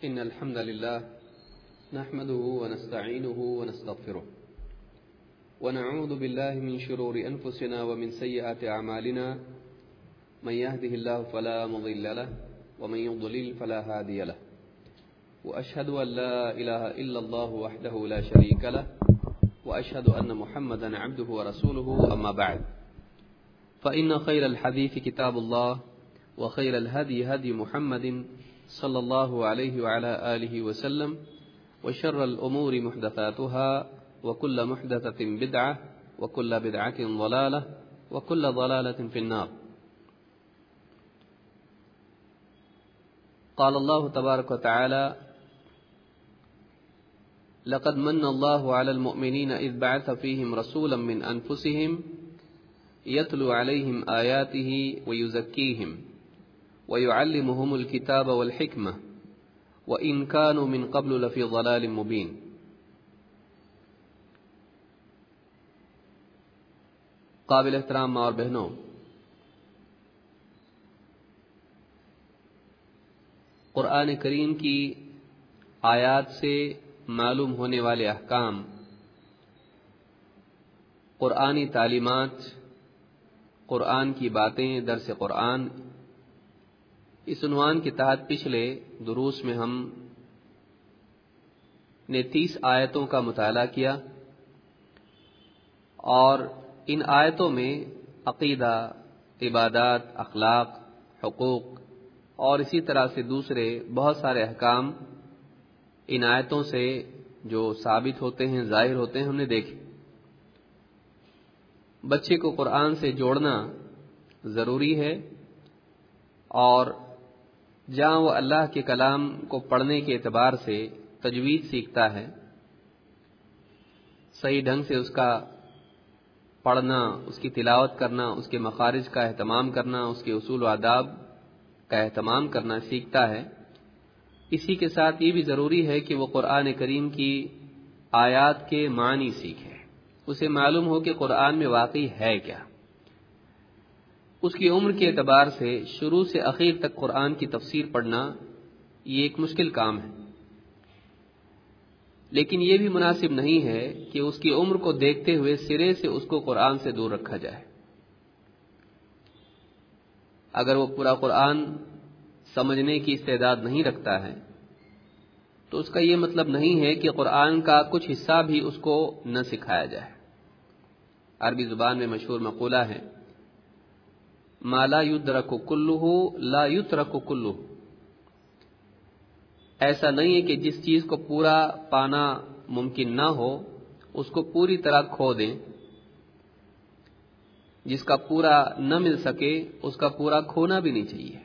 إن الحمد لله نحمده ونستعينه ونستغفره ونعوذ بالله من شرور أنفسنا ومن سيئات أعمالنا من يهده الله فلا مضل له ومن يضلل فلا هادي له وأشهد أن لا إله إلا الله وحده لا شريك له وأشهد أن محمدا عبده ورسوله أما بعد فإن خير الحديث كتاب الله وخير الهدي هدي محمد صلى الله عليه وعلى آله وسلم وشر الأمور محدثاتها وكل محدثة بدعة وكل بدعة ضلالة وكل ضلالة في النار. قال الله تبارك وتعالى: لقد من الله على المؤمنين إذ بعث فيهم رسولا من أنفسهم يتلو عليهم آياته ويزكيهم ويعلمهم الكتاب والحكمة وإن كانوا من قبل لفي ضلال مبين. قابل احترام ماں اور بہنوں، قرآن کریم کی آیات سے معلوم ہونے والے احکام، قرآنی تعلیمات، قرآن کی باتیں، درس قرآن، اس عنوان کے تحت پچھلے دروس میں ہم نے 30 آیتوں کا مطالعہ کیا اور ان آیتوں میں عقیدہ، عبادات، اخلاق، حقوق اور اسی طرح سے دوسرے بہت سارے احکام ان آیتوں سے جو ثابت ہوتے ہیں، ظاہر ہوتے ہیں، ہم نے دیکھے. بچے کو قرآن سے جوڑنا ضروری ہے اور جہاں وہ اللہ کے کلام کو پڑھنے کے اعتبار سے تجوید سیکھتا ہے، صحیح ڈھنگ سے اس کا پڑھنا، اس کی تلاوت کرنا، اس کے مخارج کا اہتمام کرنا، اس کے اصول و آداب کا اہتمام کرنا سیکھتا ہے، اسی کے ساتھ یہ بھی ضروری ہے کہ وہ قرآن کریم کی آیات کے معنی سیکھے، اسے معلوم ہو کہ قرآن میں واقعی ہے کیا. اس کی عمر کے اعتبار سے شروع سے اخیر تک قرآن کی تفسیر پڑھنا یہ ایک مشکل کام ہے، لیکن یہ بھی مناسب نہیں ہے کہ اس کی عمر کو دیکھتے ہوئے سرے سے اس کو قرآن سے دور رکھا جائے. اگر وہ پورا قرآن سمجھنے کی استعداد نہیں رکھتا ہے تو اس کا یہ مطلب نہیں ہے کہ قرآن کا کچھ حصہ بھی اس کو نہ سکھایا جائے. عربی زبان میں مشہور مقولہ ہے: ما لا یدرک کلہ لا یترک کلہ. ایسا نہیں ہے کہ جس چیز کو پورا پانا ممکن نہ ہو اس کو پوری طرح کھو دیں، جس کا پورا نہ مل سکے اس کا پورا کھونا بھی نہیں چاہیے.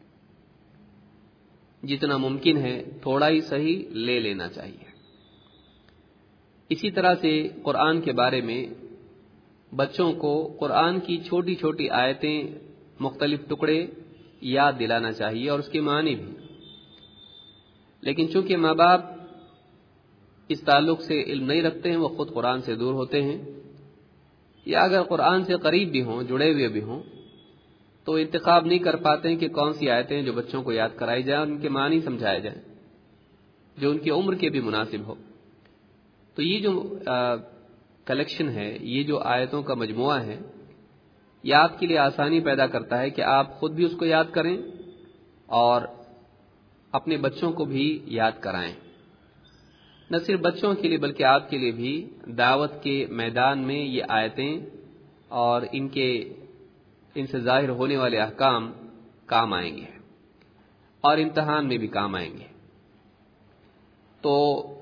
جتنا ممکن ہے تھوڑا ہی صحیح لے لینا چاہیے. اسی طرح سے قرآن کے بارے میں بچوں کو قرآن کی چھوٹی چھوٹی آیتیں، مختلف ٹکڑے یاد دلانا چاہیے اور اس کے معنی بھی. لیکن چونکہ ماں باپ اس تعلق سے علم نہیں رکھتے ہیں، وہ خود قرآن سے دور ہوتے ہیں، یا اگر قرآن سے قریب بھی ہوں، جڑے ہوئے بھی ہوں، تو انتخاب نہیں کر پاتے ہیں کہ کون سی آیتیں جو بچوں کو یاد کرائی جائیں اور ان کے معنی سمجھائے جائیں جو ان کی عمر کے بھی مناسب ہو. تو یہ جو کلیکشن ہے، یہ جو آیتوں کا مجموعہ ہے، یہ آپ کے لیے آسانی پیدا کرتا ہے کہ آپ خود بھی اس کو یاد کریں اور اپنے بچوں کو بھی یاد کرائیں. نہ صرف بچوں کے لیے بلکہ آپ کے لیے بھی دعوت کے میدان میں یہ آیتیں اور ان سے ظاہر ہونے والے احکام کام آئیں گے اور امتحان میں بھی کام آئیں گے. تو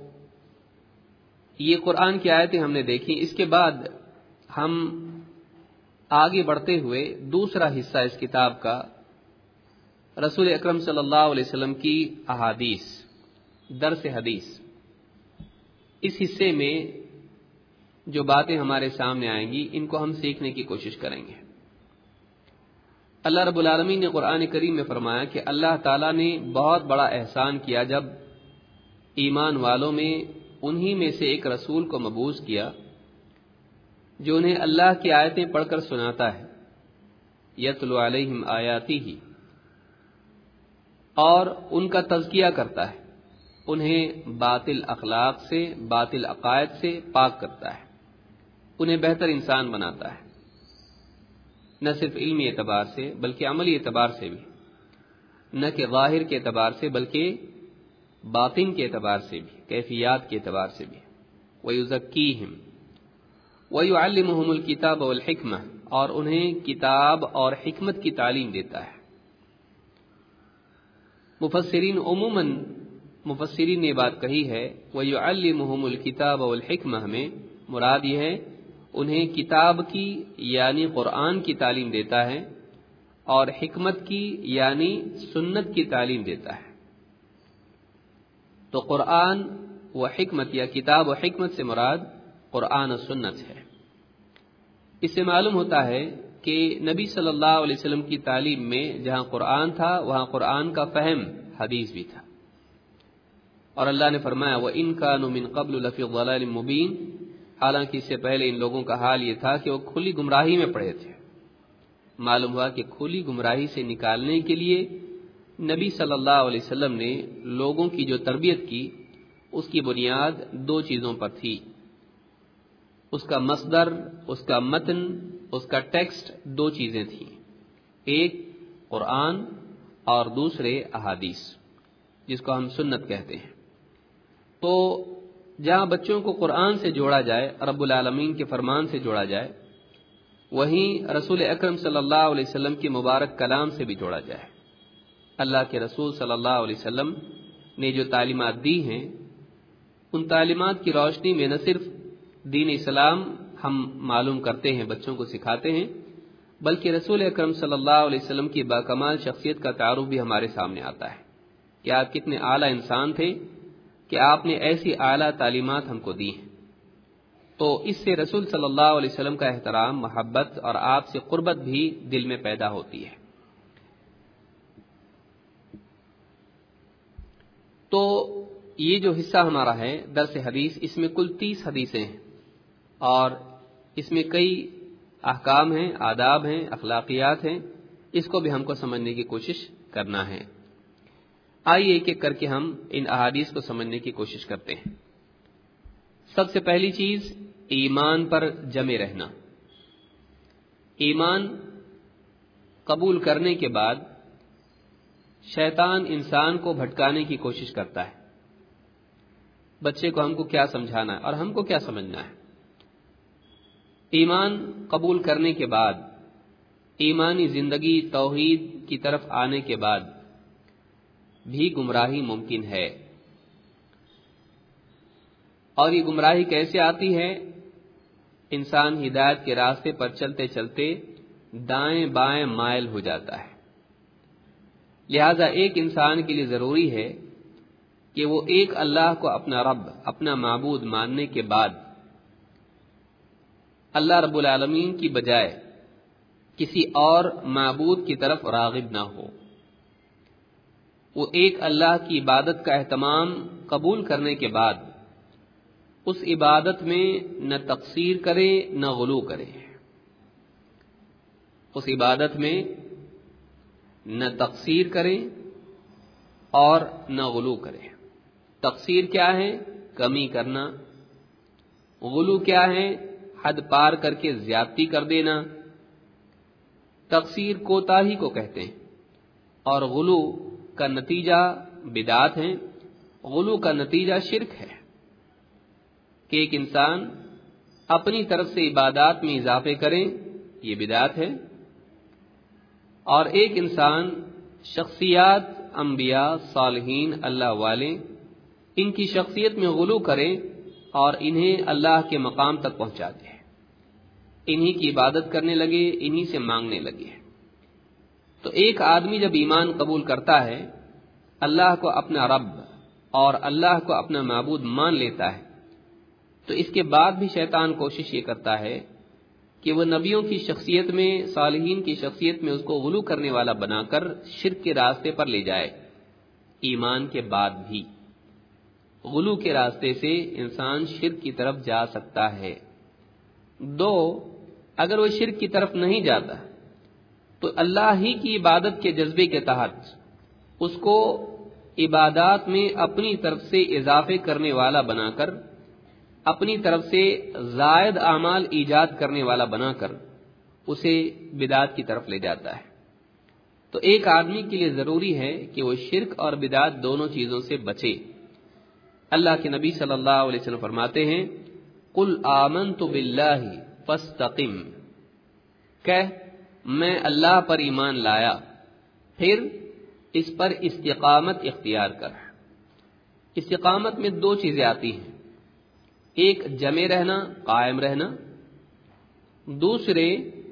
یہ قرآن کی آیتیں ہم نے دیکھی. اس کے بعد ہم آگے بڑھتے ہوئے دوسرا حصہ اس کتاب کا، رسول اکرم صلی اللہ علیہ وسلم کی احادیث، درس حدیث، اس حصے میں جو باتیں ہمارے سامنے آئیں گی ان کو ہم سیکھنے کی کوشش کریں گے. اللہ رب العالمین نے قرآن کریم میں فرمایا کہ اللہ تعالیٰ نے بہت بڑا احسان کیا جب ایمان والوں میں انہی میں سے ایک رسول کو مبعوث کیا جو انہیں اللہ کی آیتیں پڑھ کر سناتا ہے، یتلو علیہم آیاتہ، اور ان کا تزکیہ کرتا ہے، انہیں باطل اخلاق سے، باطل عقائد سے پاک کرتا ہے، انہیں بہتر انسان بناتا ہے، نہ صرف علمی اعتبار سے بلکہ عملی اعتبار سے بھی، نہ کہ ظاہر کے اعتبار سے بلکہ باطن کے اعتبار سے بھی، کیفیات کے اعتبار سے بھی۔ وَيُزَكِّيهِمْ وَيُعَلِّمُهُمُ الْكِتَابَ وَالْحِكْمَةَ، اور انہیں کتاب اور حکمت کی تعلیم دیتا ہے۔ مفسرین نے یہ بات کہی ہے وَيُعَلِّمُهُمُ الْكِتَابَ وَالْحِكْمَةَ میں مراد یہ ہے انہیں کتاب کی یعنی قرآن کی تعلیم دیتا ہے، اور حکمت کی یعنی سنت کی تعلیم دیتا ہے۔ تو قرآن و حکمت یا کتاب و حکمت سے مراد قرآن و سنت ہے۔ اس سے معلوم ہوتا ہے کہ نبی صلی اللہ علیہ وسلم کی تعلیم میں جہاں قرآن تھا وہاں قرآن کا فہم حدیث بھی تھا، اور اللہ نے فرمایا وَإِن كَانُوا مِن قَبْلُ لَفِي ضَلَالٍ مُبِينٍ، حالانکہ اس سے پہلے ان لوگوں کا حال یہ تھا کہ وہ کھلی گمراہی میں پڑے تھے۔ معلوم ہوا کہ کھلی گمراہی سے نکالنے کے لیے نبی صلی اللہ علیہ وسلم نے لوگوں کی جو تربیت کی اس کی بنیاد دو چیزوں پر تھی، اس کا مصدر، اس کا متن، اس کا ٹیکسٹ، دو چیزیں تھیں، ایک قرآن اور دوسرے احادیث جس کو ہم سنت کہتے ہیں۔ تو جہاں بچوں کو قرآن سے جوڑا جائے، رب العالمین کے فرمان سے جوڑا جائے، وہیں رسول اکرم صلی اللہ علیہ وسلم کے مبارک کلام سے بھی جوڑا جائے۔ اللہ کے رسول صلی اللہ علیہ وسلم نے جو تعلیمات دی ہیں ان تعلیمات کی روشنی میں نہ صرف دین اسلام ہم معلوم کرتے ہیں، بچوں کو سکھاتے ہیں، بلکہ رسول اکرم صلی اللہ علیہ وسلم کی باکمال شخصیت کا تعارف بھی ہمارے سامنے آتا ہے کہ آپ کتنے اعلیٰ انسان تھے کہ آپ نے ایسی اعلیٰ تعلیمات ہم کو دی ہیں۔ تو اس سے رسول صلی اللہ علیہ وسلم کا احترام، محبت اور آپ سے قربت بھی دل میں پیدا ہوتی ہے۔ تو یہ جو حصہ ہمارا ہے درس حدیث، اس میں کل 30 حدیثیں ہیں، اور اس میں کئی احکام ہیں، آداب ہیں، اخلاقیات ہیں، اس کو بھی ہم کو سمجھنے کی کوشش کرنا ہے۔ آئیے ایک ایک کر کے ہم ان احادیث کو سمجھنے کی کوشش کرتے ہیں۔ سب سے پہلی چیز ایمان پر جمے رہنا۔ ایمان قبول کرنے کے بعد شیطان انسان کو بھٹکانے کی کوشش کرتا ہے۔ بچے کو ہم کو کیا سمجھانا ہے اور ہم کو کیا سمجھنا ہے؟ ایمان قبول کرنے کے بعد، ایمانی زندگی توحید کی طرف آنے کے بعد بھی گمراہی ممکن ہے، اور یہ گمراہی کیسے آتی ہے؟ انسان ہدایت کے راستے پر چلتے چلتے دائیں بائیں مائل ہو جاتا ہے۔ لہذا ایک انسان کے لیے ضروری ہے کہ وہ ایک اللہ کو اپنا رب، اپنا معبود ماننے کے بعد اللہ رب العالمین کی بجائے کسی اور معبود کی طرف راغب نہ ہو۔ وہ ایک اللہ کی عبادت کا اہتمام قبول کرنے کے بعد اس عبادت میں نہ تقصیر کرے نہ غلو کرے، اس عبادت میں نہ تقصیر کرے اور نہ غلو کرے۔ تقصیر کیا ہے؟ کمی کرنا۔ غلو کیا ہے؟ حد پار کر کے زیادتی کر دینا۔ تقصیر کوتاہی کو کہتے ہیں، اور غلو کا نتیجہ بدعت ہے، غلو کا نتیجہ شرک ہے کہ ایک انسان اپنی طرف سے عبادات میں اضافے کرے، یہ بدعت ہے، اور ایک انسان شخصیات انبیاء، صالحین، اللہ والے، ان کی شخصیت میں غلو کرے اور انہیں اللہ کے مقام تک پہنچا دے، انہی کی عبادت کرنے لگے، انہی سے مانگنے لگے۔ تو ایک آدمی جب ایمان قبول کرتا ہے، اللہ کو اپنا رب اور اللہ کو اپنا معبود مان لیتا ہے، تو اس کے بعد بھی شیطان کوشش یہ کرتا ہے کہ وہ نبیوں کی شخصیت میں، صالحین کی شخصیت میں اس کو غلو کرنے والا بنا کر شرک کے راستے پر لے جائے۔ ایمان کے بعد بھی غلو کے راستے سے انسان شرک کی طرف جا سکتا ہے۔ دو، اگر وہ شرک کی طرف نہیں جاتا تو اللہ ہی کی عبادت کے جذبے کے تحت اس کو عبادات میں اپنی طرف سے اضافے کرنے والا بنا کر، اپنی طرف سے زائد اعمال ایجاد کرنے والا بنا کر اسے بدعت کی طرف لے جاتا ہے۔ تو ایک آدمی کے لیے ضروری ہے کہ وہ شرک اور بدعت دونوں چیزوں سے بچے۔ اللہ کے نبی صلی اللہ علیہ وسلم فرماتے ہیں قل آمنت باللہ فاستقم، کہہ میں اللہ پر ایمان لایا، پھر اس پر استقامت اختیار کر۔ استقامت میں دو چیزیں آتی ہیں، ایک جمے رہنا، قائم رہنا، دوسرے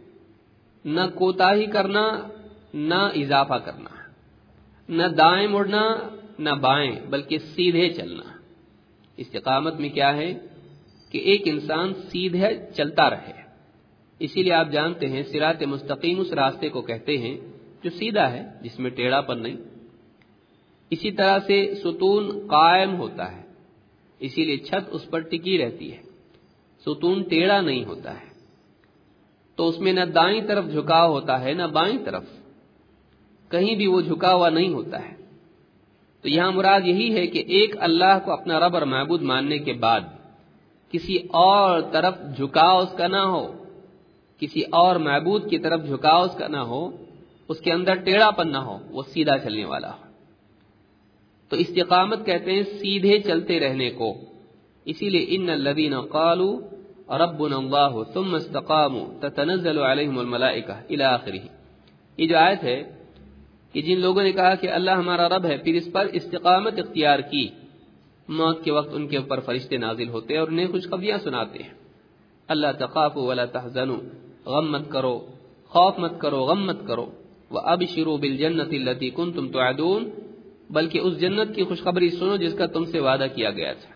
نہ کوتاہی کرنا نہ اضافہ کرنا، نہ دائیں مڑنا نہ بائیں بلکہ سیدھے چلنا۔ استقامت میں کیا ہے کہ ایک انسان سیدھے چلتا رہے، اسی لیے آپ جانتے ہیں صراط مستقیم اس راستے کو کہتے ہیں جو سیدھا ہے، جس میں ٹیڑھا پن نہیں۔ اسی طرح سے ستون قائم ہوتا ہے، اسی لیے چھت اس پر ٹکی رہتی ہے، ستون ٹیڑھا نہیں ہوتا ہے، تو اس میں نہ دائیں طرف جھکاؤ ہوتا ہے نہ بائیں طرف، کہیں بھی وہ جھکا ہوا نہیں ہوتا ہے۔ تو یہاں مراد یہی ہے کہ ایک اللہ کو اپنا رب اور معبود ماننے کے بعد کسی اور طرف جھکاؤ اس کا نہ ہو، کسی اور معبود کی طرف جھکاؤ اس کا نہ ہو، اس کے اندر ٹیڑھا پن نہ ہو، وہ سیدھا چلنے والا ہو۔ تو استقامت کہتے ہیں سیدھے چلتے رہنے کو، اسی لیے ان الذین قالوا ربنا اللہ ثم استقاموا تتنزل علیہم الملائکہ الی آخرہ۔ یہ جو آیت ہے کہ جن لوگوں نے کہا کہ اللہ ہمارا رب ہے، پھر اس پر استقامت اختیار کی، موت کے وقت ان کے اوپر فرشتے نازل ہوتے ہیں اور انہیں خوشخبریاں سناتے ہیں۔ اللہ تخافوا ولا تحزنوا، غم مت کرو، خوف مت کرو، غم مت کرو، وابشروا بالجنۃ التي كنتم توعدون، بلکہ اس جنت کی خوشخبری سنو جس کا تم سے وعدہ کیا گیا تھا۔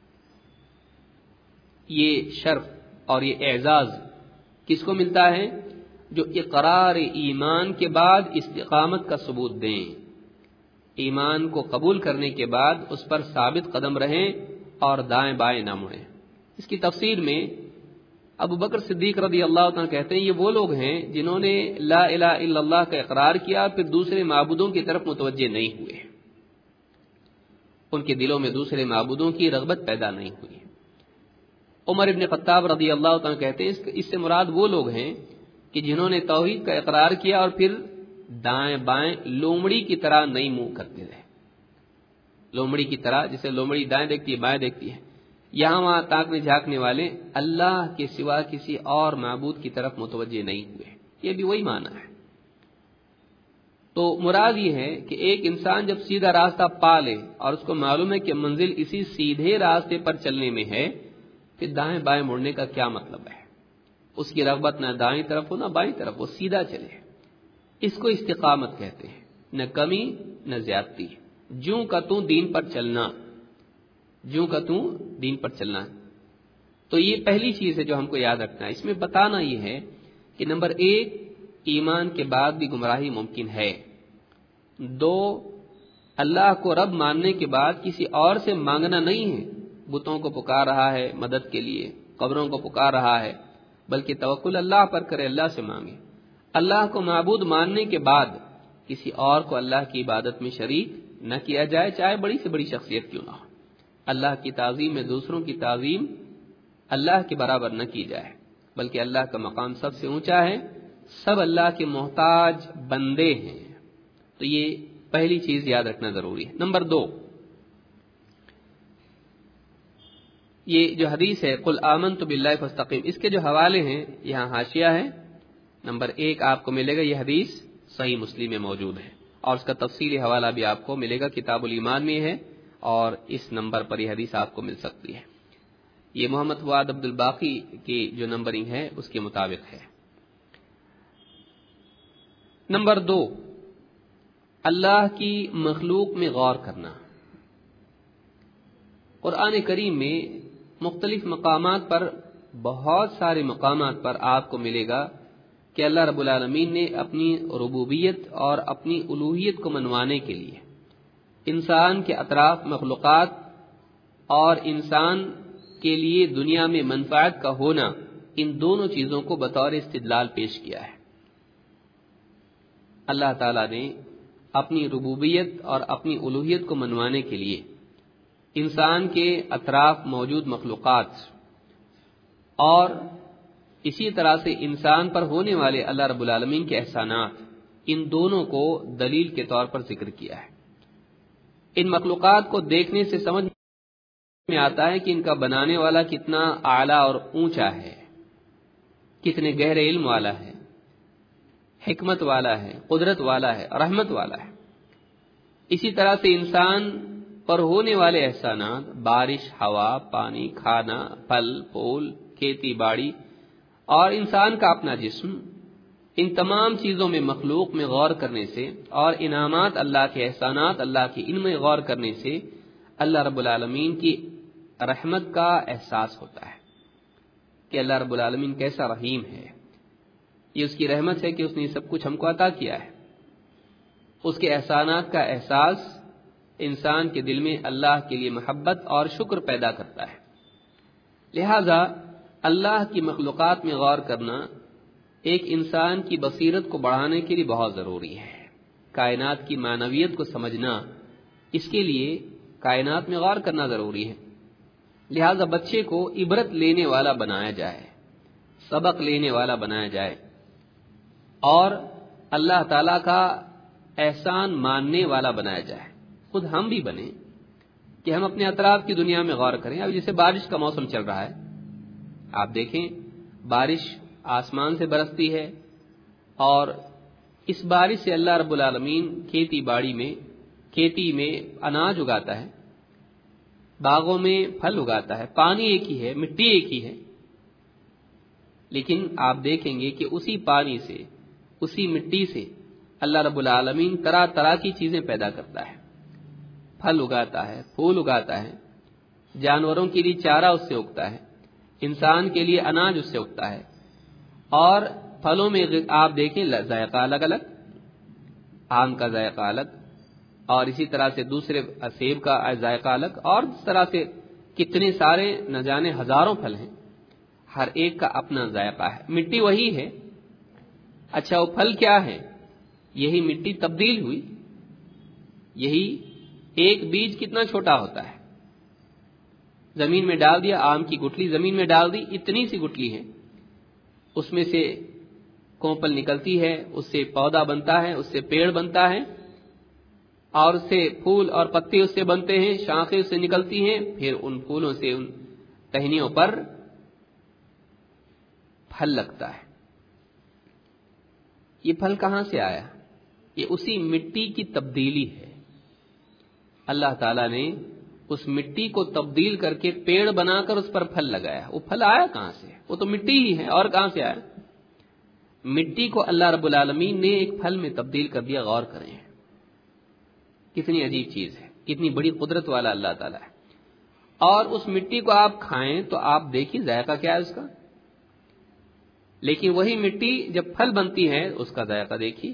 یہ شرف اور یہ اعزاز کس کو ملتا ہے؟ جو اقرار ایمان کے بعد استقامت کا ثبوت دیں، ایمان کو قبول کرنے کے بعد اس پر ثابت قدم رہیں اور دائیں بائیں نہ مڑیں۔ اس کی تفسیر میں ابو بکر صدیق رضی اللہ عنہ کہتے ہیں یہ وہ لوگ ہیں جنہوں نے لا الہ الا اللہ کا اقرار کیا پھر دوسرے معبودوں کی طرف متوجہ نہیں ہوئے، ان کے دلوں میں دوسرے معبودوں کی رغبت پیدا نہیں ہوئی۔ عمر ابن خطاب رضی اللہ عنہ کہتے ہیں اس سے مراد وہ لوگ ہیں کہ جنہوں نے توحید کا اقرار کیا اور پھر دائیں بائیں لومڑی کی طرح نہیں منہ کرتے رہے، لومڑی کی طرح، جسے لومڑی دائیں دیکھتی ہے بائیں دیکھتی ہے، یہاں وہاں تاکنے جھانکنے والے اللہ کے سوا کسی اور معبود کی طرف متوجہ نہیں ہوئے۔ یہ بھی وہی معنی ہے۔ تو مراد یہ ہے کہ ایک انسان جب سیدھا راستہ پا لے اور اس کو معلوم ہے کہ منزل اسی سیدھے راستے پر چلنے میں ہے، پھر دائیں بائیں مڑنے کا کیا مطلب ہے؟ اس کی رغبت نہ دائیں طرف ہو نہ بائیں طرف، وہ سیدھا چلے، اس کو استقامت کہتے ہیں، نہ کمی نہ زیادتی، جوں کا توں دین پر چلنا، جوں کا توں دین پر چلنا۔ تو یہ پہلی چیز ہے جو ہم کو یاد رکھنا ہے۔ اس میں بتانا یہ ہے کہ نمبر 1 ایمان کے بعد بھی گمراہی ممکن ہے، 2 اللہ کو رب ماننے کے بعد کسی اور سے مانگنا نہیں ہے، بتوں کو پکار رہا ہے مدد کے لیے، قبروں کو پکار رہا ہے، بلکہ توکل اللہ پر کرے، اللہ سے مانگے۔ اللہ کو معبود ماننے کے بعد کسی اور کو اللہ کی عبادت میں شریک نہ کیا جائے، چاہے بڑی سے بڑی شخصیت کیوں نہ ہو۔ اللہ کی تعظیم میں دوسروں کی تعظیم اللہ کے برابر نہ کی جائے، بلکہ اللہ کا مقام سب سے اونچا ہے، سب اللہ کے محتاج بندے ہیں۔ تو یہ پہلی چیز یاد رکھنا ضروری ہے۔ نمبر 2، یہ جو حدیث ہے قل آمنت باللہ فاستقم، اس کے جو حوالے ہیں یہاں حاشیہ ہے۔ نمبر 1 آپ کو ملے گا یہ حدیث صحیح مسلم میں موجود ہے، اور اس کا تفصیلی حوالہ بھی آپ کو ملے گا کتاب الایمان میں ہے، اور اس نمبر پر یہ حدیث آپ کو مل سکتی ہے۔ یہ محمد فؤاد عبد الباقی کی جو نمبرنگ ہے اس کے مطابق ہے۔ نمبر 2، اللہ کی مخلوق میں غور کرنا۔ قرآن کریم میں مختلف مقامات پر، بہت سارے مقامات پر آپ کو ملے گا کہ اللہ رب العالمین نے اپنی ربوبیت اور اپنی الوہیت کو منوانے کے لیے انسان کے اطراف مخلوقات اور انسان کے لیے دنیا میں منفعت کا ہونا، ان دونوں چیزوں کو بطور استدلال پیش کیا ہے۔ اللہ تعالیٰ نے اپنی ربوبیت اور اپنی الوہیت کو منوانے کے لیے انسان کے اطراف موجود مخلوقات اور اسی طرح سے انسان پر ہونے والے اللہ رب العالمین کے احسانات، ان دونوں کو دلیل کے طور پر ذکر کیا ہے۔ ان مخلوقات کو دیکھنے سے سمجھ میں آتا ہے کہ ان کا بنانے والا کتنا اعلیٰ اور اونچا ہے، کتنے گہرے علم والا ہے، حکمت والا ہے، قدرت والا ہے، رحمت والا ہے۔ اسی طرح سے انسان پر ہونے والے احسانات، بارش، ہوا، پانی، کھانا، پھل پھول، کھیتی باڑی اور انسان کا اپنا جسم، ان تمام چیزوں میں، مخلوق میں غور کرنے سے اور انعامات اللہ کے، احسانات اللہ کے، ان میں غور کرنے سے اللہ رب العالمین کی رحمت کا احساس ہوتا ہے کہ اللہ رب العالمین کیسا رحیم ہے۔ یہ اس کی رحمت ہے کہ اس نے سب کچھ ہم کو عطا کیا ہے۔ اس کے احسانات کا احساس انسان کے دل میں اللہ کے لیے محبت اور شکر پیدا کرتا ہے۔ لہذا اللہ کی مخلوقات میں غور کرنا ایک انسان کی بصیرت کو بڑھانے کے لیے بہت ضروری ہے۔ کائنات کی معنویت کو سمجھنا، اس کے لیے کائنات میں غور کرنا ضروری ہے۔ لہذا بچے کو عبرت لینے والا بنایا جائے، سبق لینے والا بنایا جائے اور اللہ تعالی کا احسان ماننے والا بنایا جائے۔ خود ہم بھی بنیں کہ ہم اپنے اطراف کی دنیا میں غور کریں۔ اب جیسے بارش کا موسم چل رہا ہے، آپ دیکھیں بارش آسمان سے برستی ہے اور اس بارش سے اللہ رب العالمین کھیتی باڑی میں، کھیتی میں اناج اگاتا ہے، باغوں میں پھل اگاتا ہے، پانی ایک ہی ہے، مٹی ایک ہی ہے، لیکن آپ دیکھیں گے کہ اسی پانی سے، اسی مٹی سے اللہ رب العالمین طرح طرح کی چیزیں پیدا کرتا ہے، پھل اگاتا ہے، پھول اگاتا ہے، جانوروں کے لیے چارہ اس سے اگتا ہے، انسان کے لیے اناج اس سے اگتا ہے۔ اور پھلوں میں آپ دیکھیں ذائقہ الگ الگ، آم کا ذائقہ الگ، اور اسی طرح سے دوسرے سیب کا ذائقہ الگ، اور اس طرح سے کتنے سارے نہ جانے ہزاروں پھل ہیں، ہر ایک کا اپنا ذائقہ ہے۔ مٹی وہی ہے، اچھا وہ پھل کیا ہے؟ یہی مٹی تبدیل ہوئی، یہی ایک بیج کتنا چھوٹا ہوتا ہے، زمین میں ڈال دیا، آم کی گٹلی زمین میں ڈال دی، اتنی سی گٹلی ہے، اس میں سے کونپل نکلتی ہے، اس سے پودا بنتا ہے، اس سے پیڑ بنتا ہے، اور اس سے پھول اور پتے اس سے بنتے ہیں، شاخیں اس سے نکلتی ہیں، پھر ان پھولوں سے ان ٹہنیوں پر پھل لگتا ہے۔ یہ پھل کہاں سے آیا؟ یہ اسی مٹی کی تبدیلی ہے۔ اللہ تعالیٰ نے اس مٹی کو تبدیل کر کے پیڑ بنا کر اس پر پھل لگایا۔ وہ پھل آیا کہاں سے؟ وہ تو مٹی ہی ہے، اور کہاں سے آیا؟ مٹی کو اللہ رب العالمین نے ایک پھل میں تبدیل کر دیا۔ غور کریں، کتنی عجیب چیز ہے، کتنی بڑی قدرت والا اللہ تعالیٰ ہے۔ اور اس مٹی کو آپ کھائیں تو آپ دیکھیں ذائقہ کیا ہے اس کا، لیکن وہی مٹی جب پھل بنتی ہے اس کا ذائقہ دیکھیے۔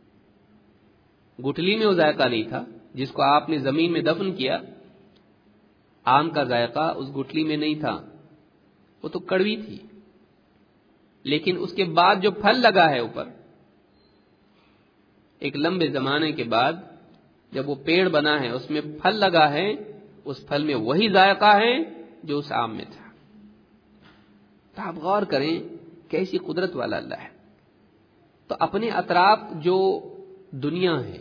گٹلی میں وہ ذائقہ نہیں تھا جس کو آپ نے زمین میں دفن کیا، آم کا ذائقہ اس گٹلی میں نہیں تھا، وہ تو کڑوی تھی، لیکن اس کے بعد جو پھل لگا ہے اوپر، ایک لمبے زمانے کے بعد جب وہ پیڑ بنا ہے، اس میں پھل لگا ہے، اس پھل میں وہی ذائقہ ہے جو اس آم میں تھا۔ تو آپ غور کریں کیسی قدرت والا اللہ ہے۔ تو اپنے اطراف جو دنیا ہے،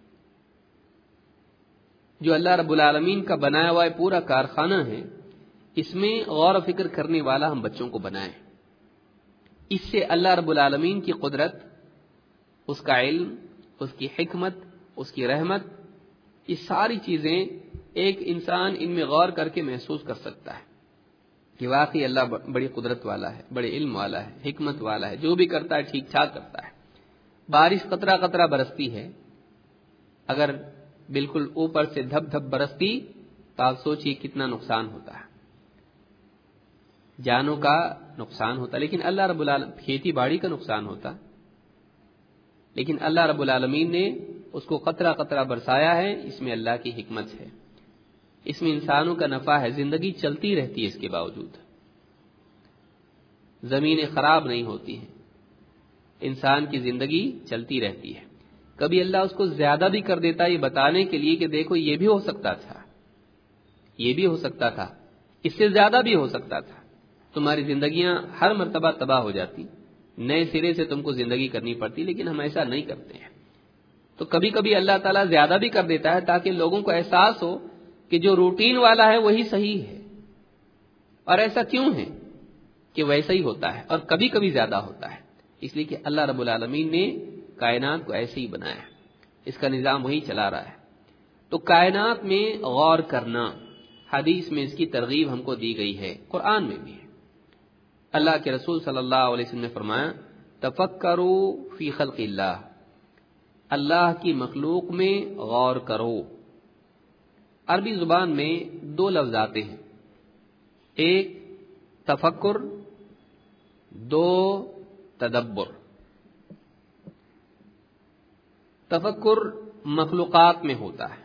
جو اللہ رب العالمین کا بنایا ہوا پورا کارخانہ ہے، اس میں غور و فکر کرنے والا ہم بچوں کو بنائیں۔ اس سے اللہ رب العالمین کی قدرت، اس کا علم، اس کی حکمت، اس کی رحمت، یہ ساری چیزیں ایک انسان ان میں غور کر کے محسوس کر سکتا ہے کہ واقعی اللہ بڑی قدرت والا ہے، بڑے علم والا ہے، حکمت والا ہے، جو بھی کرتا ہے ٹھیک ٹھاک کرتا ہے۔ بارش قطرہ قطرہ برستی ہے، اگر بالکل اوپر سے دھب دھب برستی تو آپ سوچئے کتنا نقصان ہوتا ہے، جانوں کا نقصان ہوتا، لیکن اللہ رب العالمین کھیتی باڑی کا نقصان ہوتا، لیکن اللہ رب العالمین نے اس کو قطرہ قطرہ برسایا ہے۔ اس میں اللہ کی حکمت ہے، اس میں انسانوں کا نفع ہے، زندگی چلتی رہتی ہے، اس کے باوجود زمینیں خراب نہیں ہوتی ہیں، انسان کی زندگی چلتی رہتی ہے۔ کبھی اللہ اس کو زیادہ بھی کر دیتا ہے یہ بتانے کے لیے کہ دیکھو یہ بھی ہو سکتا تھا، یہ بھی ہو سکتا تھا، اس سے زیادہ بھی ہو سکتا تھا، تمہاری زندگیاں ہر مرتبہ تباہ ہو جاتی، نئے سرے سے تم کو زندگی کرنی پڑتی، لیکن ہم ایسا نہیں کرتے ہیں۔ تو کبھی کبھی اللہ تعالیٰ زیادہ بھی کر دیتا ہے تاکہ لوگوں کو احساس ہو کہ جو روٹین والا ہے وہی صحیح ہے، اور ایسا کیوں ہے کہ ویسا ہی ہوتا ہے اور کبھی کبھی زیادہ ہوتا ہے، اس لیے کہ اللہ رب العالمین نے کائنات کو ایسے ہی بنایا ہے، اس کا نظام وہی چلا رہا ہے۔ تو کائنات میں غور کرنا، حدیث میں اس کی ترغیب ہم کو دی گئی ہے، قرآن میں بھی ہے۔ اللہ کے رسول صلی اللہ علیہ وسلم نے فرمایا تفکروا فی خلق اللہ، اللہ کی مخلوق میں غور کرو۔ عربی زبان میں دو لفظ آتے ہیں، ایک تفکر، دو تدبر۔ تفکر مخلوقات میں ہوتا ہے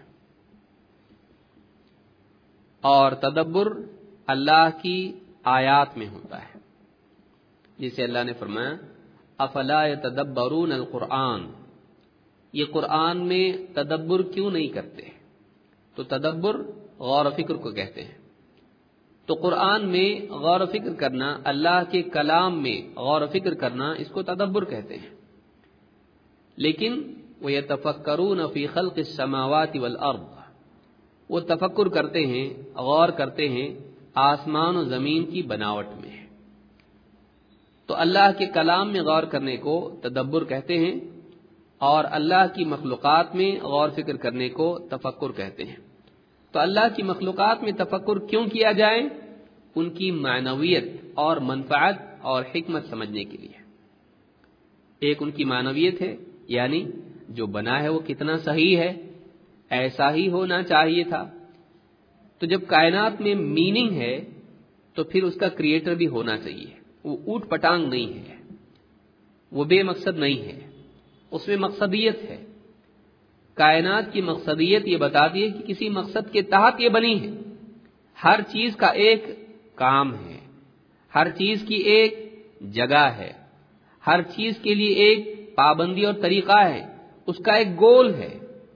اور تدبر اللہ کی آیات میں ہوتا ہے، جسے اللہ نے فرمایا افلا یتدبرون القرآن، یہ قرآن میں تدبر کیوں نہیں کرتے؟ تو تدبر غور و فکر کو کہتے ہیں۔ تو قرآن میں غور و فکر کرنا، اللہ کے کلام میں غور و فکر کرنا، اس کو تدبر کہتے ہیں۔ لیکن وَيَتَفَكَّرُونَ فِي خَلْقِ السَّمَاوَاتِ وَالْأَرْضِ، وہ تفکر کرتے ہیں، غور کرتے ہیں آسمان و زمین کی بناوٹ میں۔ تو اللہ کے کلام میں غور کرنے کو تدبر کہتے ہیں، اور اللہ کی مخلوقات میں غور فکر کرنے کو تفکر کہتے ہیں۔ تو اللہ کی مخلوقات میں تفکر کیوں کیا جائے؟ ان کی معنویت اور منفعت اور حکمت سمجھنے کے لیے۔ ایک ان کی معنویت ہے، یعنی جو بنا ہے وہ کتنا صحیح ہے، ایسا ہی ہونا چاہیے تھا۔ تو جب کائنات میں میننگ ہے تو پھر اس کا کریٹر بھی ہونا چاہیے، وہ اوٹ پٹانگ نہیں ہے، وہ بے مقصد نہیں ہے، اس میں مقصدیت ہے۔ کائنات کی مقصدیت یہ بتاتی ہے کہ کسی مقصد کے تحت یہ بنی ہے، ہر چیز کا ایک کام ہے، ہر چیز کی ایک جگہ ہے، ہر چیز کے لیے ایک پابندی اور طریقہ ہے، اس کا ایک گول ہے۔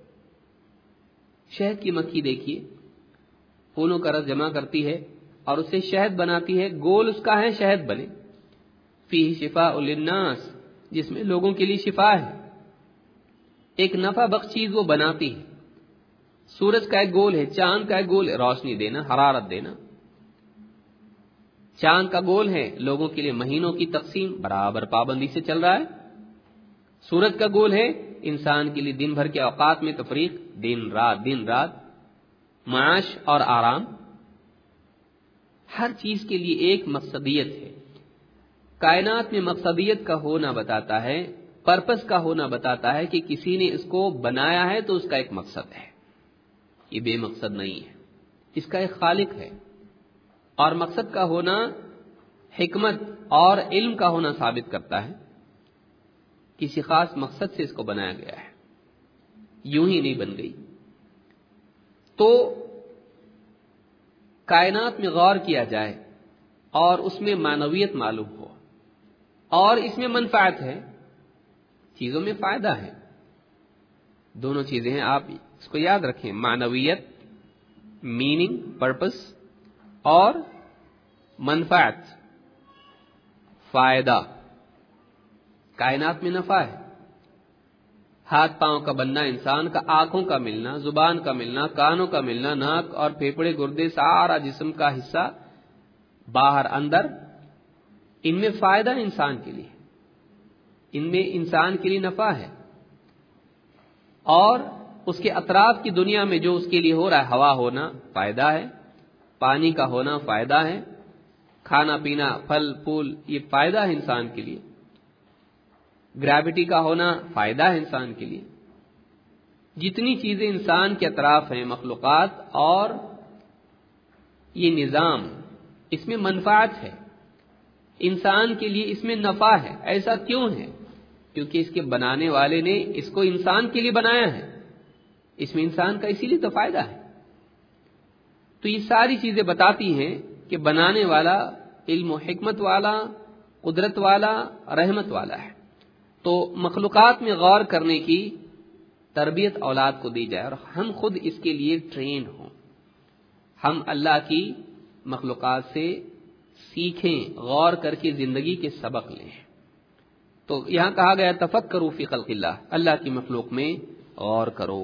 شہد کی مکھی دیکھیے، پھولوں کا رس جمع کرتی ہے اور اسے شہد بناتی ہے، گول اس کا ہے شہد بنے۔ فیہ شفاء للناس، جس میں لوگوں کے لیے شفا ہے، ایک نفع بخش چیز وہ بناتی ہے۔ سورج کا ایک گول ہے، چاند کا ایک گول ہے، روشنی دینا، حرارت دینا۔ چاند کا گول ہے لوگوں کے لیے مہینوں کی تقسیم، برابر پابندی سے چل رہا ہے۔ سورج کا گول ہے انسان کے لیے دن بھر کے اوقات میں تفریق، دن رات، معاش اور آرام۔ ہر چیز کے لیے ایک مقصدیت ہے۔ کائنات میں مقصدیت کا ہونا بتاتا ہے، پرپس کا ہونا بتاتا ہے کہ کسی نے اس کو بنایا ہے تو اس کا ایک مقصد ہے، یہ بے مقصد نہیں ہے، اس کا ایک خالق ہے۔ اور مقصد کا ہونا حکمت اور علم کا ہونا ثابت کرتا ہے، کسی خاص مقصد سے اس کو بنایا گیا ہے، یوں ہی نہیں بن گئی۔ تو کائنات میں غور کیا جائے اور اس میں معنویت معلوم ہو، اور اس میں منفعت ہے، چیزوں میں فائدہ ہے۔ دونوں چیزیں ہیں، آپ اس کو یاد رکھیں، معنویت، میننگ، پرپس، اور منفعت، فائدہ۔ کائنات میں نفع ہے، ہاتھ پاؤں کا بننا، انسان کا آنکھوں کا ملنا، زبان کا ملنا، کانوں کا ملنا، ناک اور پھیپھڑے گردے، سارا جسم کا حصہ باہر اندر، ان میں فائدہ ہے انسان کے لیے، ان میں انسان کے لیے نفع ہے۔ اور اس کے اطراف کی دنیا میں جو اس کے لیے ہو رہا ہے، ہوا ہونا فائدہ ہے، پانی کا ہونا فائدہ ہے، کھانا پینا، پھل پھول، یہ فائدہ ہے انسان کے لیے، گریوٹی کا ہونا فائدہ ہے انسان کے لیے۔ جتنی چیزیں انسان کے اطراف ہیں، مخلوقات اور یہ نظام، اس میں منفعت ہے، انسان کے لیے اس میں نفع ہے۔ ایسا کیوں ہے؟ کیونکہ اس کے بنانے والے نے اس کو انسان کے لیے بنایا ہے، اس میں انسان کا اسی لیے تو فائدہ ہے۔ تو یہ ساری چیزیں بتاتی ہیں کہ بنانے والا علم و حکمت والا، قدرت والا، رحمت والا ہے۔ تو مخلوقات میں غور کرنے کی تربیت اولاد کو دی جائے اور ہم خود اس کے لیے ٹرین ہوں. ہم اللہ کی مخلوقات سے سیکھیں، غور کر کے زندگی کے سبق لیں. تو یہاں کہا گیا تفکروا فی خلق اللہ، اللہ کی مخلوق میں غور کرو.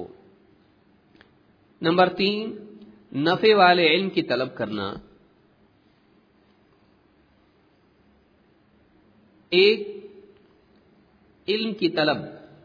نمبر 3، نفع والے علم کی طلب کرنا. ایک، علم کی طلب.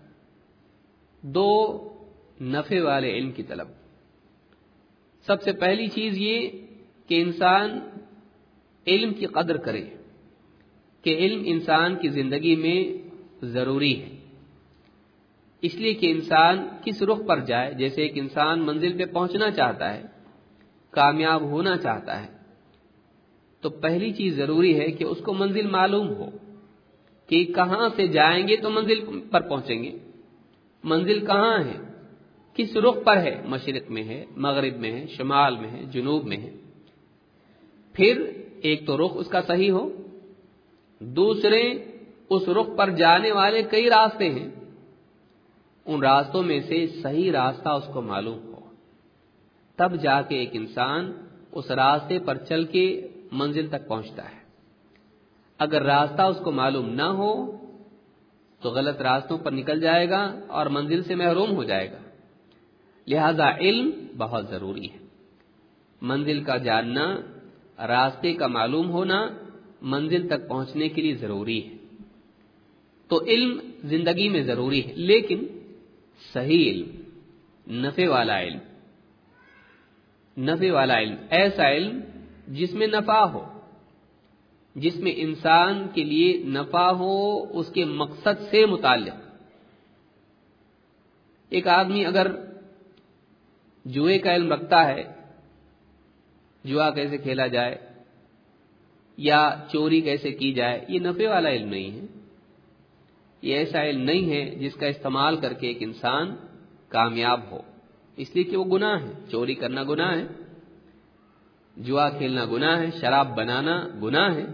2، نفع والے علم کی طلب. سب سے پہلی چیز یہ کہ انسان علم کی قدر کرے کہ علم انسان کی زندگی میں ضروری ہے. اس لیے کہ انسان کس رخ پر جائے. جیسے ایک انسان منزل پہ پہنچنا چاہتا ہے، کامیاب ہونا چاہتا ہے، تو پہلی چیز ضروری ہے کہ اس کو منزل معلوم ہو کہ کہاں سے جائیں گے تو منزل پر پہنچیں گے. منزل کہاں ہے، کس رخ پر ہے، مشرق میں ہے، مغرب میں ہے، شمال میں ہے، جنوب میں ہے. پھر ایک تو رخ اس کا صحیح ہو، دوسرے اس رخ پر جانے والے کئی راستے ہیں، ان راستوں میں سے صحیح راستہ اس کو معلوم ہو، تب جا کے ایک انسان اس راستے پر چل کے منزل تک پہنچتا ہے. اگر راستہ اس کو معلوم نہ ہو تو غلط راستوں پر نکل جائے گا اور منزل سے محروم ہو جائے گا. لہذا علم بہت ضروری ہے. منزل کا جاننا، راستے کا معلوم ہونا منزل تک پہنچنے کے لیے ضروری ہے. تو علم زندگی میں ضروری ہے، لیکن صحیح علم، نفع والا علم. نفع والا علم، ایسا علم جس میں نفع ہو، جس میں انسان کے لیے نفع ہو، اس کے مقصد سے متعلق. ایک آدمی اگر جوئے کا علم رکھتا ہے، جوا کیسے کھیلا جائے یا چوری کیسے کی جائے، یہ نفع والا علم نہیں ہے. یہ ایسا علم نہیں ہے جس کا استعمال کر کے ایک انسان کامیاب ہو. اس لیے کہ وہ گناہ ہے. چوری کرنا گناہ ہے، جوا کھیلنا گناہ ہے، شراب بنانا گناہ ہے.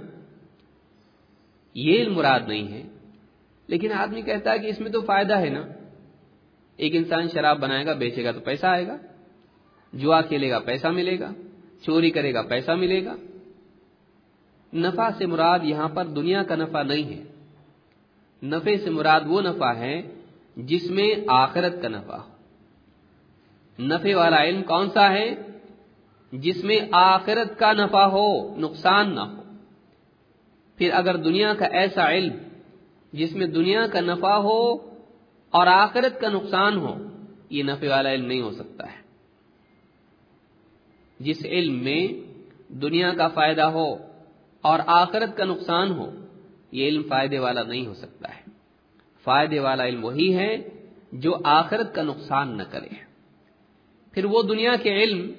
یہ علم مراد نہیں ہے. لیکن آدمی کہتا ہے کہ اس میں تو فائدہ ہے نا. ایک انسان شراب بنائے گا، بیچے گا تو پیسہ آئے گا، جوا کھیلے گا پیسہ ملے گا، چوری کرے گا پیسہ ملے گا. نفع سے مراد یہاں پر دنیا کا نفع نہیں ہے. نفع سے مراد وہ نفع ہے جس میں آخرت کا نفع ہو. نفع والا علم کون سا ہے؟ جس میں آخرت کا نفع ہو، نقصان نہ ہو. پھر اگر دنیا کا ایسا علم جس میں دنیا کا نفع ہو اور آخرت کا نقصان ہو، یہ نفع والا علم نہیں ہو سکتا ہے. جس علم میں دنیا کا فائدہ ہو اور آخرت کا نقصان ہو، یہ علم فائدے والا نہیں ہو سکتا ہے. فائدے والا علم وہی ہے جو آخرت کا نقصان نہ کرے. پھر وہ دنیا کے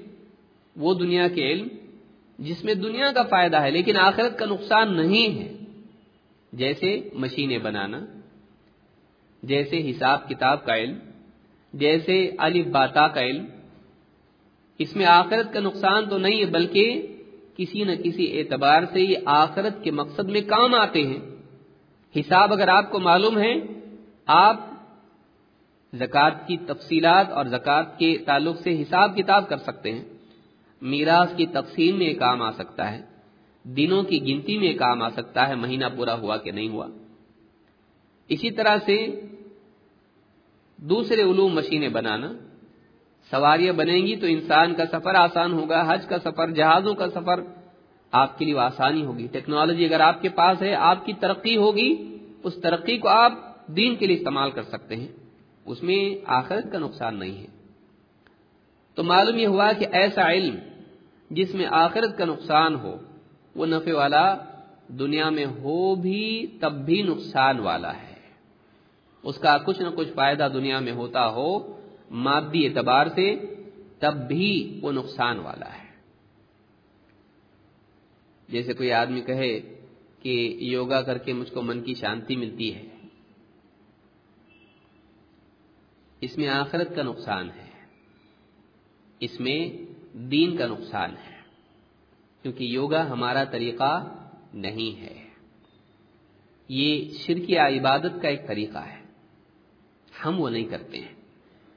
علم جس میں دنیا کا فائدہ ہے لیکن آخرت کا نقصان نہیں ہے، جیسے مشینیں بنانا، جیسے حساب کتاب کا علم، جیسے الف با تا کا علم. اس میں آخرت کا نقصان تو نہیں ہے، بلکہ کسی نہ کسی اعتبار سے یہ آخرت کے مقصد میں کام آتے ہیں. حساب اگر آپ کو معلوم ہے، آپ زکوٰۃ کی تفصیلات اور زکوٰۃ کے تعلق سے حساب کتاب کر سکتے ہیں. میراث کی تقسیم میں کام آ سکتا ہے، دنوں کی گنتی میں کام آ سکتا ہے، مہینہ پورا ہوا کہ نہیں ہوا. اسی طرح سے دوسرے علوم، مشینیں بنانا، سواریاں بنیں گی تو انسان کا سفر آسان ہوگا، حج کا سفر، جہازوں کا سفر آپ کے لیے آسانی ہوگی. ٹیکنالوجی اگر آپ کے پاس ہے، آپ کی ترقی ہوگی، اس ترقی کو آپ دین کے لیے استعمال کر سکتے ہیں، اس میں آخرت کا نقصان نہیں ہے. تو معلوم یہ ہوا کہ ایسا علم جس میں آخرت کا نقصان ہو، وہ نفع والا دنیا میں ہو بھی تب بھی نقصان والا ہے. اس کا کچھ نہ کچھ فائدہ دنیا میں ہوتا ہو مادی اعتبار سے، تب بھی وہ نقصان والا ہے. جیسے کوئی آدمی کہے کہ یوگا کر کے مجھ کو من کی شانتی ملتی ہے، اس میں آخرت کا نقصان ہے، اس میں دین کا نقصان ہے، کیونکہ یوگا ہمارا طریقہ نہیں ہے. یہ شرکیہ عبادت کا ایک طریقہ ہے، ہم وہ نہیں کرتے ہیں.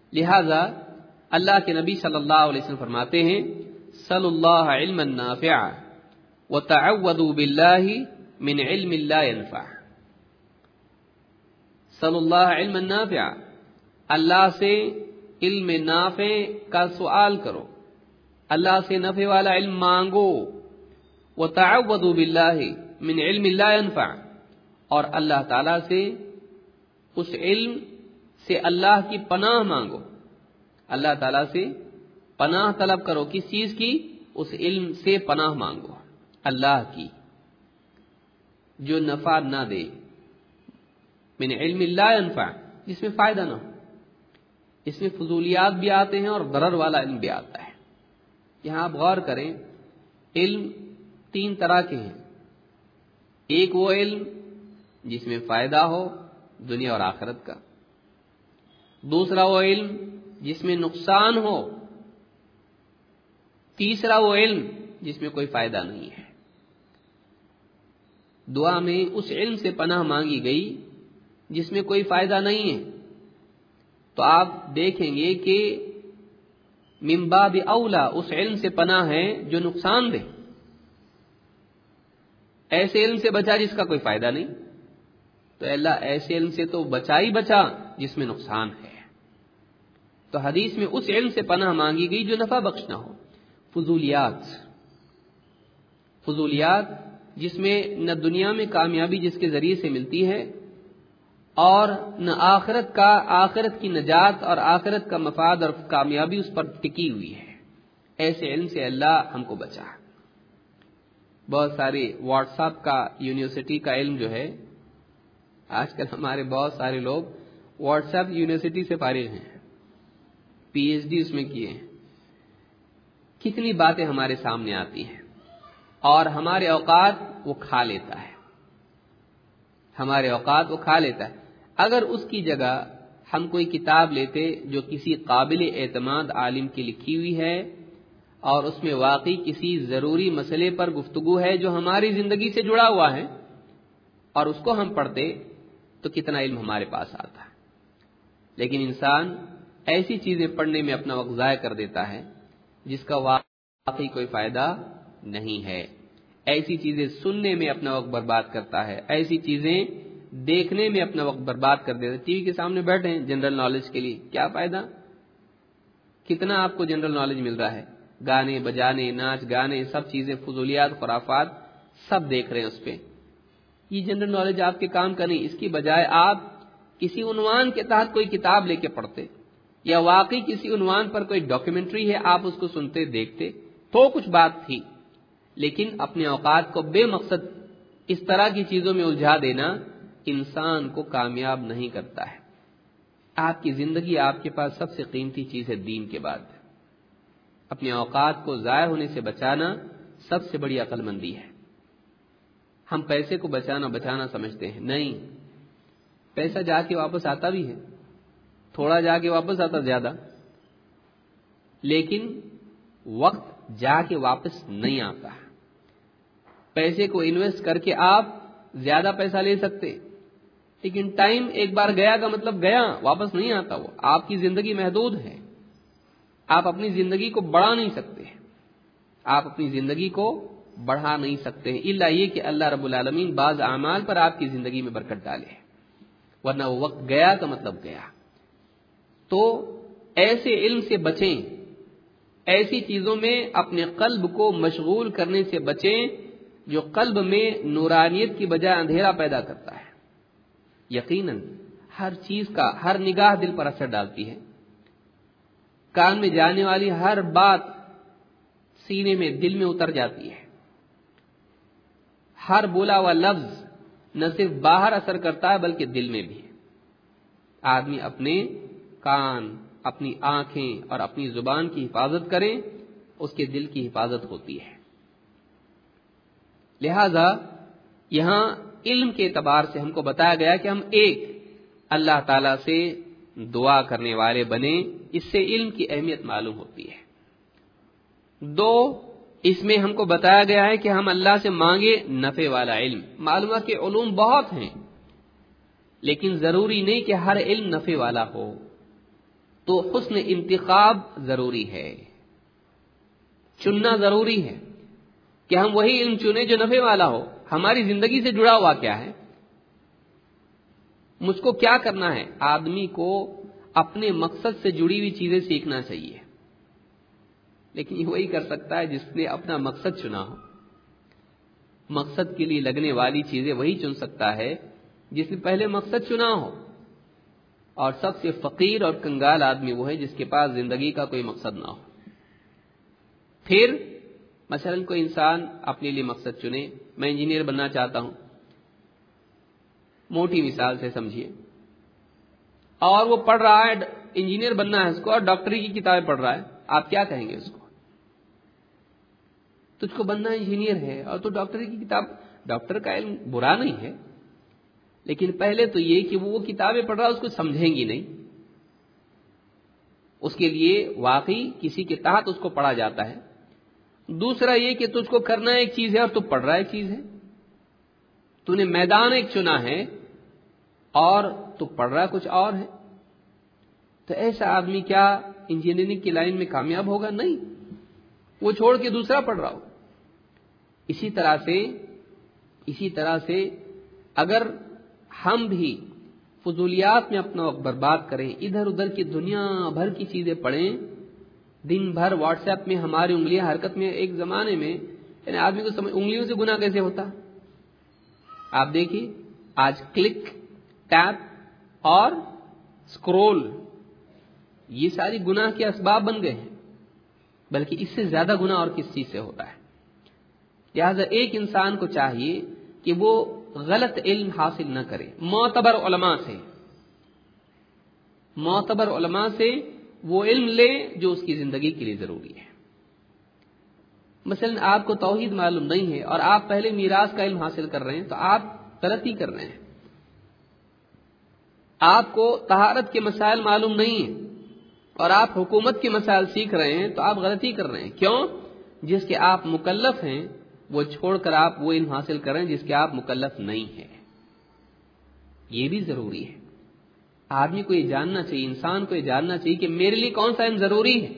لہذا اللہ کے نبی صلی اللہ علیہ وسلم فرماتے ہیں صلی اللہ علما نافعا وتعوذوا باللہ من علم لا ينفع. صلی اللہ علما نافعا، اللہ سے علم نافع کا سوال کرو، اللہ سے نفع والا علم مانگو. وتعوذوا باللہ من علم لا ينفع، اور اللہ تعالی سے اس علم سے اللہ کی پناہ مانگو. اللہ تعالی سے پناہ طلب کرو. کس چیز کی؟ اس علم سے پناہ مانگو، اللہ کی، جو نفع نہ دے. من علم لا ينفع، جس میں فائدہ نہ ہو. اس میں فضولیات بھی آتے ہیں اور ضرر والا علم بھی آتا ہے. یہاں آپ غور کریں، علم 3 طرح کے ہیں. ایک وہ علم جس میں فائدہ ہو دنیا اور آخرت کا. دوسرا وہ علم جس میں نقصان ہو. تیسرا وہ علم جس میں کوئی فائدہ نہیں ہے. دعا میں اس علم سے پناہ مانگی گئی جس میں کوئی فائدہ نہیں ہے. تو آپ دیکھیں گے کہ من باب اولا اس علم سے پناہ ہے جو نقصان دے. ایسے علم سے بچا جس کا کوئی فائدہ نہیں، تو اللہ ایسے علم سے تو بچا ہی بچا جس میں نقصان ہے. تو حدیث میں اس علم سے پناہ مانگی گئی جو نفع بخش نہ ہو. فضولیات جس میں نہ دنیا میں کامیابی جس کے ذریعے سے ملتی ہے اور نہ آخرت کی نجات اور آخرت کا مفاد اور کامیابی اس پر ٹکی ہوئی ہے. ایسے علم سے اللہ ہم کو بچا. بہت سارے واٹس ایپ کا یونیورسٹی کا علم جو ہے، آج کل ہمارے بہت سارے لوگ واٹس ایپ یونیورسٹی سے فارغ ہیں، پی ایچ ڈی اس میں کیے ہیں. کتنی باتیں ہمارے سامنے آتی ہیں اور ہمارے اوقات وہ کھا لیتا ہے. اگر اس کی جگہ ہم کوئی کتاب لیتے جو کسی قابل اعتماد عالم کی لکھی ہوئی ہے اور اس میں واقعی کسی ضروری مسئلے پر گفتگو ہے جو ہماری زندگی سے جڑا ہوا ہے، اور اس کو ہم پڑھتے تو کتنا علم ہمارے پاس آتا. لیکن انسان ایسی چیزیں پڑھنے میں اپنا وقت ضائع کر دیتا ہے جس کا واقعی کوئی فائدہ نہیں ہے. ایسی چیزیں سننے میں اپنا وقت برباد کرتا ہے، ایسی چیزیں دیکھنے میں اپنا وقت برباد کر دیتا ہے. ٹی وی کے سامنے بیٹھے ہیں جنرل نالج کے لیے، کیا فائدہ؟ کتنا آپ کو جنرل نالج مل رہا ہے؟ گانے بجانے، ناچ گانے، سب چیزیں، فضولیات، خرافات، سب دیکھ رہے ہیں اس پہ. یہ جنرل نالج آپ کے کام کا نہیں. اس کی بجائے آپ کسی عنوان کے تحت کوئی کتاب لے کے پڑھتے، یا واقعی کسی عنوان پر کوئی ڈاکیومنٹری ہے آپ اس کو سنتے دیکھتے تو کچھ بات تھی. لیکن اپنے اوقات کو بے مقصد اس طرح کی چیزوں میں الجھا دینا انسان کو کامیاب نہیں کرتا ہے. آپ کی زندگی آپ کے پاس سب سے قیمتی چیز ہے دین کے بعد. اپنے اوقات کو ضائع ہونے سے بچانا سب سے بڑی عقل مندی ہے. ہم پیسے کو بچانا سمجھتے ہیں، نہیں. پیسہ جا کے واپس آتا بھی ہے، تھوڑا جا کے واپس آتا زیادہ، لیکن وقت جا کے واپس نہیں آتا. پیسے کو انویسٹ کر کے آپ زیادہ پیسہ لے سکتے، لیکن ٹائم ایک بار گیا کا مطلب گیا، واپس نہیں آتا. وہ آپ کی زندگی محدود ہے، آپ اپنی زندگی کو بڑھا نہیں سکتے، آپ اپنی زندگی کو بڑھا نہیں سکتے الا یہ کہ اللہ رب العالمین بعض اعمال پر آپ کی زندگی میں برکت ڈالے، ورنہ وہ وقت گیا کا مطلب گیا. تو ایسے علم سے بچیں، ایسی چیزوں میں اپنے قلب کو مشغول کرنے سے بچیں جو قلب میں نورانیت کی بجائے اندھیرا پیدا کرتا ہے. یقیناً ہر چیز کا، ہر نگاہ دل پر اثر ڈالتی ہے. کان میں جانے والی ہر بات سینے میں، دل میں اتر جاتی ہے. ہر بولا ہوا لفظ نہ صرف باہر اثر کرتا ہے بلکہ دل میں بھی. آدمی اپنے کان، اپنی آنکھیں اور اپنی زبان کی حفاظت کریں، اس کے دل کی حفاظت ہوتی ہے. لہذا یہاں علم کے اعتبار سے ہم کو بتایا گیا کہ ہم ایک اللہ تعالی سے دعا کرنے والے بنے، اس سے علم کی اہمیت معلوم ہوتی ہے. 2، اس میں ہم کو بتایا گیا ہے کہ ہم اللہ سے مانگے نفع والا علم. معلوم ہے کہ علوم بہت ہیں، لیکن ضروری نہیں کہ ہر علم نفع والا ہو. تو حسن انتخاب ضروری ہے، چننا ضروری ہے کہ ہم وہی علم چنیں جو نفع والا ہو، ہماری زندگی سے جڑا ہوا کیا ہے، مجھ کو کیا کرنا ہے۔ آدمی کو اپنے مقصد سے جڑی ہوئی چیزیں سیکھنا چاہیے، لیکن یہ وہی کر سکتا ہے جس نے اپنا مقصد چنا ہو۔ مقصد کے لیے لگنے والی چیزیں وہی چن سکتا ہے جس نے پہلے مقصد چنا ہو، اور سب سے فقیر اور کنگال آدمی وہ ہے جس کے پاس زندگی کا کوئی مقصد نہ ہو۔ پھر مثلا کوئی انسان اپنے لیے مقصد چنے، میں انجینئر بننا چاہتا ہوں، موٹی مثال سے سمجھیے، اور وہ پڑھ رہا ہے، انجینئر بننا ہے اس کو، اور ڈاکٹری کی کتابیں پڑھ رہا ہے، آپ کیا کہیں گے اس کو؟ تجھ کو بننا انجینئر ہے اور تو ڈاکٹری کی کتاب، ڈاکٹر کا علم برا نہیں ہے، لیکن پہلے تو یہ کہ وہ کتابیں پڑھ رہا ہے اس کو سمجھیں گی نہیں، اس کے لیے واقعی کسی کے تحت اس کو پڑھا جاتا ہے۔ دوسرا یہ کہ تجھ کو کرنا ایک چیز ہے اور تو پڑھ رہا ایک چیز ہے، تو نے میدان ایک چنا ہے اور تو پڑھ رہا کچھ اور ہے، تو ایسا آدمی کیا انجینئرنگ کی لائن میں کامیاب ہوگا؟ نہیں، وہ چھوڑ کے دوسرا پڑھ رہا ہو۔ اسی طرح سے اگر ہم بھی فضولیات میں اپنا وقت برباد کریں، ادھر ادھر کی دنیا بھر کی چیزیں پڑھیں، دن بھر واٹس ایپ میں ہماری انگلیاں حرکت میں، ایک زمانے میں یعنی آدمی کو انگلیوں سے گناہ کیسے ہوتا، آپ دیکھیے آج کلک، ٹیپ اور سکرول یہ ساری گناہ کے اسباب بن گئے ہیں، بلکہ اس سے زیادہ گناہ اور کس چیز سے ہوتا ہے۔ لہذا ایک انسان کو چاہیے کہ وہ غلط علم حاصل نہ کرے، معتبر علماء سے وہ علم لے جو اس کی زندگی کے لیے ضروری ہے۔ مثلا آپ کو توحید معلوم نہیں ہے اور آپ پہلے میراث کا علم حاصل کر رہے ہیں تو آپ غلطی کر رہے ہیں۔ آپ کو طہارت کے مسائل معلوم نہیں ہیں اور آپ حکومت کے مسائل سیکھ رہے ہیں تو آپ غلطی کر رہے ہیں۔ کیوں؟ جس کے آپ مکلف ہیں وہ چھوڑ کر آپ وہ علم حاصل کریں جس کے آپ مکلف نہیں ہیں، یہ بھی ضروری ہے۔ آدمی کو یہ جاننا چاہیے، انسان کو یہ جاننا چاہیے کہ میرے لیے کون سا علم ضروری ہے۔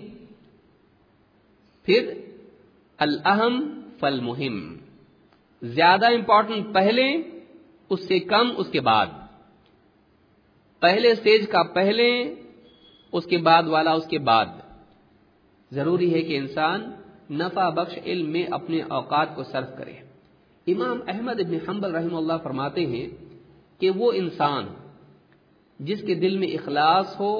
پھر الاہم فالمہم، زیادہ امپورٹنٹ پہلے، اس سے کم اس کے بعد، پہلے سٹیج کا پہلے، اس کے بعد والا اس کے بعد۔ ضروری ہے کہ انسان نفع بخش علم میں اپنے اوقات کو صرف کرے۔ امام احمد بن حنبل رحمہ اللہ فرماتے ہیں کہ وہ انسان جس کے دل میں اخلاص ہو،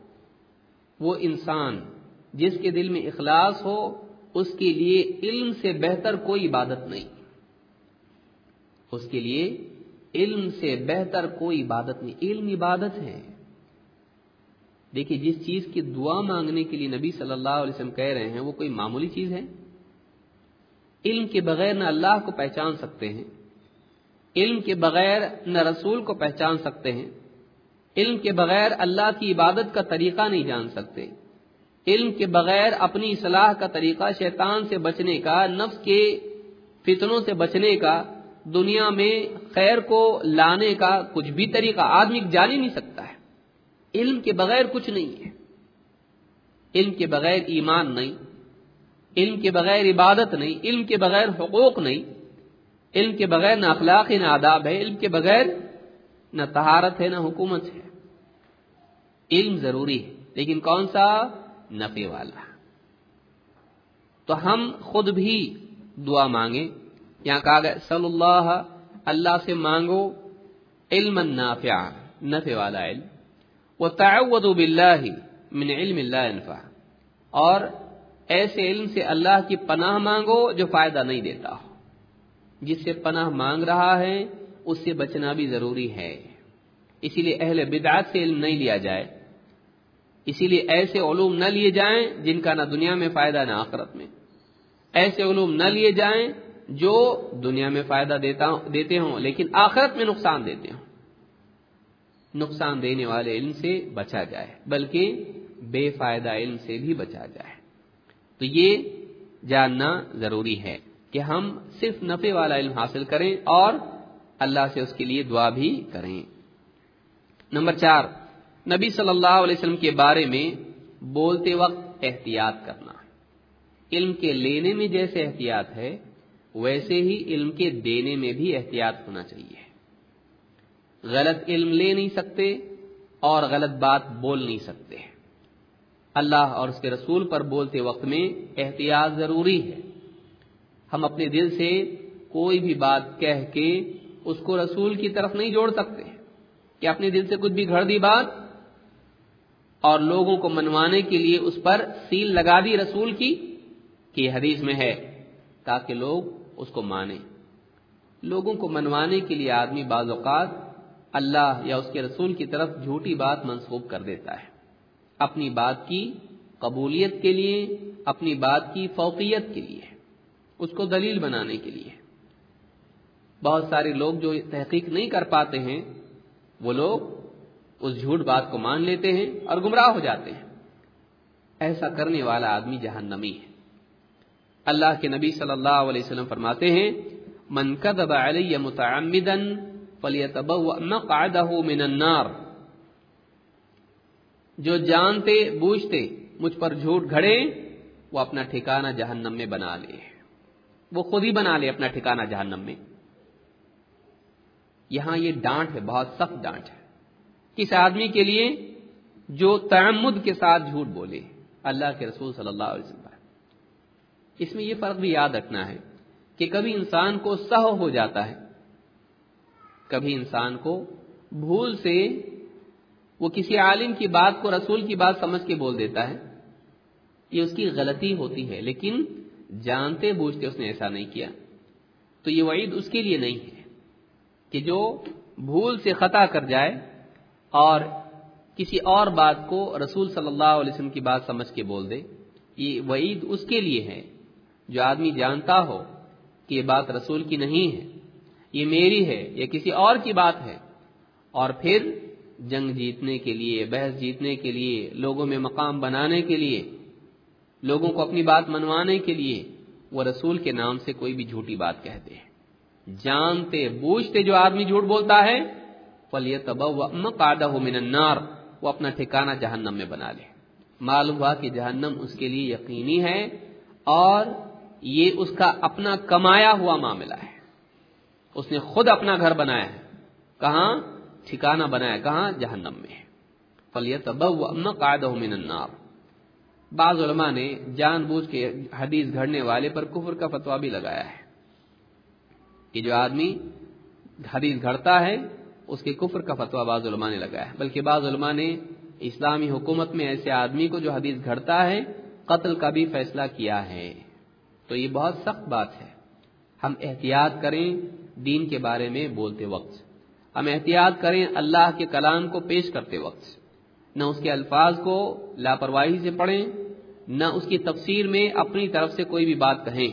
اس کے لیے علم سے بہتر کوئی عبادت نہیں، اس کے لیے علم سے بہتر کوئی عبادت نہیں۔ علم عبادت ہے۔ دیکھیے جس چیز کی دعا مانگنے کے لیے نبی صلی اللہ علیہ وسلم کہہ رہے ہیں وہ کوئی معمولی چیز ہے؟ علم کے بغیر نہ اللہ کو پہچان سکتے ہیں، علم کے بغیر نہ رسول کو پہچان سکتے ہیں، علم کے بغیر اللہ کی عبادت کا طریقہ نہیں جان سکتے، علم کے بغیر اپنی اصلاح کا طریقہ، شیطان سے بچنے کا، نفس کے فتنوں سے بچنے کا، دنیا میں خیر کو لانے کا کچھ بھی طریقہ آدمی جان ہی نہیں سکتا ہے۔ علم کے بغیر کچھ نہیں ہے، علم کے بغیر ایمان نہیں، علم کے بغیر عبادت نہیں، علم کے بغیر حقوق نہیں، علم کے بغیر نہ اخلاق ہے نہ آداب ہے، علم کے بغیر نہ طہارت ہے نہ حکومت ہے۔ علم ضروری ہے، لیکن کون سا؟ نفع والا۔ تو ہم خود بھی دعا مانگیں، یہاں کہا گیا صلی اللہ سے مانگو علما نافعا، نفع والا علم، وتعوذوا باللہ من علم لا ينفع، اور ایسے علم سے اللہ کی پناہ مانگو جو فائدہ نہیں دیتا ہو۔ جس سے پناہ مانگ رہا ہے اس سے بچنا بھی ضروری ہے، اسی لیے اہل بدعت سے علم نہیں لیا جائے، اسی لیے ایسے علوم نہ لیے جائیں جن کا نہ دنیا میں فائدہ نہ آخرت میں، ایسے علوم نہ لیے جائیں جو دنیا میں فائدہ دیتے ہوں لیکن آخرت میں نقصان دیتے ہوں۔ نقصان دینے والے علم سے بچا جائے، بلکہ بے فائدہ علم سے بھی بچا جائے۔ تو یہ جاننا ضروری ہے کہ ہم صرف نفع والا علم حاصل کریں اور اللہ سے اس کے لیے دعا بھی کریں۔ نمبر 4، نبی صلی اللہ علیہ وسلم کے بارے میں بولتے وقت احتیاط کرنا. علم کے لینے میں جیسے احتیاط ہے ویسے ہی علم کے دینے میں بھی احتیاط ہونا چاہیے. غلط علم لے نہیں سکتے اور غلط بات بول نہیں سکتے. اللہ اور اس کے رسول پر بولتے وقت میں احتیاط ضروری ہے. ہم اپنے دل سے کوئی بھی بات کہہ کے اس کو رسول کی طرف نہیں جوڑ سکتے کہ اپنے دل سے کچھ بھی گھڑ دی بات اور لوگوں کو منوانے کے لیے اس پر سیل لگا دی رسول کی کہ یہ حدیث میں ہے تاکہ لوگ اس کو مانیں. لوگوں کو منوانے کے لیے آدمی بعض اوقات اللہ یا اس کے رسول کی طرف جھوٹی بات منسوب کر دیتا ہے اپنی بات کی قبولیت کے لیے، اپنی بات کی فوقیت کے لیے، اس کو دلیل بنانے کے لیے. بہت سارے لوگ جو تحقیق نہیں کر پاتے ہیں وہ لوگ اس جھوٹ بات کو مان لیتے ہیں اور گمراہ ہو جاتے ہیں. ایسا کرنے والا آدمی جہنمی ہے. اللہ کے نبی صلی اللہ علیہ وسلم فرماتے ہیں من کذب علی متعمدا فلیتبوأ مقعدہ من النار. جو جانتے بوجھتے مجھ پر جھوٹ گھڑے وہ اپنا ٹھکانہ جہنم میں بنا لے. وہ خود ہی بنا لے اپنا ٹھکانہ جہنم میں. یہاں یہ ڈانٹ ہے، بہت سخت ڈانٹ ہے کس آدمی کے لیے جو تعمد کے ساتھ جھوٹ بولے اللہ کے رسول صلی اللہ علیہ وسلم. اس میں یہ فرق بھی یاد رکھنا ہے کہ کبھی انسان کو سہو ہو جاتا ہے، کبھی انسان کو بھول سے وہ کسی عالم کی بات کو رسول کی بات سمجھ کے بول دیتا ہے. یہ اس کی غلطی ہوتی ہے لیکن جانتے بوجھتے اس نے ایسا نہیں کیا. تو یہ وعید اس کے لیے نہیں ہے کہ جو بھول سے خطا کر جائے اور کسی اور بات کو رسول صلی اللہ علیہ وسلم کی بات سمجھ کے بول دے. یہ وعید اس کے لیے ہے جو آدمی جانتا ہو کہ یہ بات رسول کی نہیں ہے، یہ میری ہے یا کسی اور کی بات ہے، اور پھر جنگ جیتنے کے لیے، بحث جیتنے کے لیے، لوگوں میں مقام بنانے کے لیے، لوگوں کو اپنی بات منوانے کے لیے وہ رسول کے نام سے کوئی بھی جھوٹی بات کہتے ہیں. جانتے بوجھتے جو آدمی جھوٹ بولتا ہے فَلْيَتَبَوَّأْ مَقْعَدَهُ مِنَ النَّارِ، وہ اپنا ٹھکانہ جہنم میں بنا لے. معلوم ہوا کہ جہنم اس کے لیے یقینی ہے اور یہ اس کا اپنا کمایا ہوا معاملہ ہے. اس نے خود اپنا گھر بنایا ہے. کہاں؟ ٹھکانہ بنایا کہاں؟ جہنم میں. فَلْيَتَبَوَّأْ مَقْعَدَهُ مِنَ النَّارِ. بعض علماء نے جان بوجھ کے حدیث گھڑنے والے پر کفر کا فتویٰ بھی لگایا ہے کہ جو آدمی حدیث گھڑتا ہے اس کے کفر کا فتویٰ بعض علماء نے لگایا ہے. بلکہ بعض علماء نے اسلامی حکومت میں ایسے آدمی کو جو حدیث گھڑتا ہے قتل کا بھی فیصلہ کیا ہے. تو یہ بہت سخت بات ہے. ہم احتیاط کریں دین کے بارے میں بولتے وقت، ہم احتیاط کریں اللہ کے کلام کو پیش کرتے وقت. نہ اس کے الفاظ کو لاپرواہی سے پڑھیں، نہ اس کی تفسیر میں اپنی طرف سے کوئی بھی بات کہیں.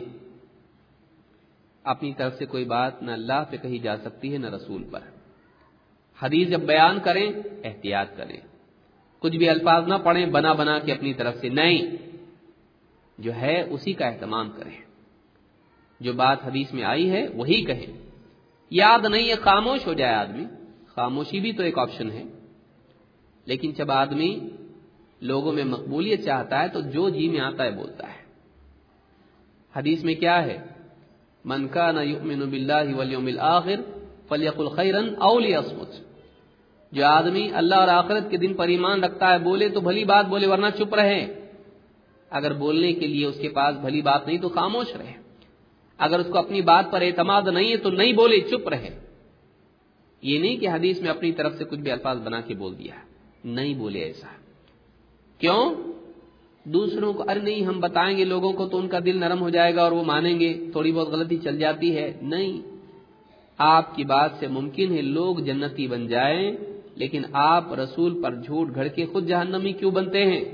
اپنی طرف سے کوئی بات نہ اللہ پہ کہی جا سکتی ہے نہ رسول پر. حدیث جب بیان کریں احتیاط کریں، کچھ بھی الفاظ نہ پڑھیں بنا بنا کے اپنی طرف سے. نہیں، جو ہے اسی کا اہتمام کریں. جو بات حدیث میں آئی ہے وہی کہیں. یاد نہیں ہے خاموش ہو جائے آدمی، خاموشی بھی تو ایک آپشن ہے. لیکن جب آدمی لوگوں میں مقبولیت چاہتا ہے تو جو جی میں آتا ہے بولتا ہے. حدیث میں کیا ہے؟ من کان یؤمن باللہ والیوم الآخر فلیقل خیرا او لیصمت. جو آدمی اللہ اور آخرت کے دن پر ایمان رکھتا ہے بولے تو بھلی بات بولے ورنہ چپ رہے. اگر بولنے کے لیے اس کے پاس بھلی بات نہیں تو خاموش رہے. اگر اس کو اپنی بات پر اعتماد نہیں ہے تو نہیں بولے، چپ رہے. یہ نہیں کہ حدیث میں اپنی طرف سے کچھ بھی الفاظ بنا کے بول دیا، نہیں بولے ایسا. کیوں؟ دوسروں کو ارے نہیں ہم بتائیں گے لوگوں کو تو ان کا دل نرم ہو جائے گا اور وہ مانیں گے، تھوڑی بہت غلطی چل جاتی ہے. نہیں، آپ کی بات سے ممکن ہے لوگ جنتی بن جائیں لیکن آپ رسول پر جھوٹ گھڑ کے خود جہنمی کیوں بنتے ہیں؟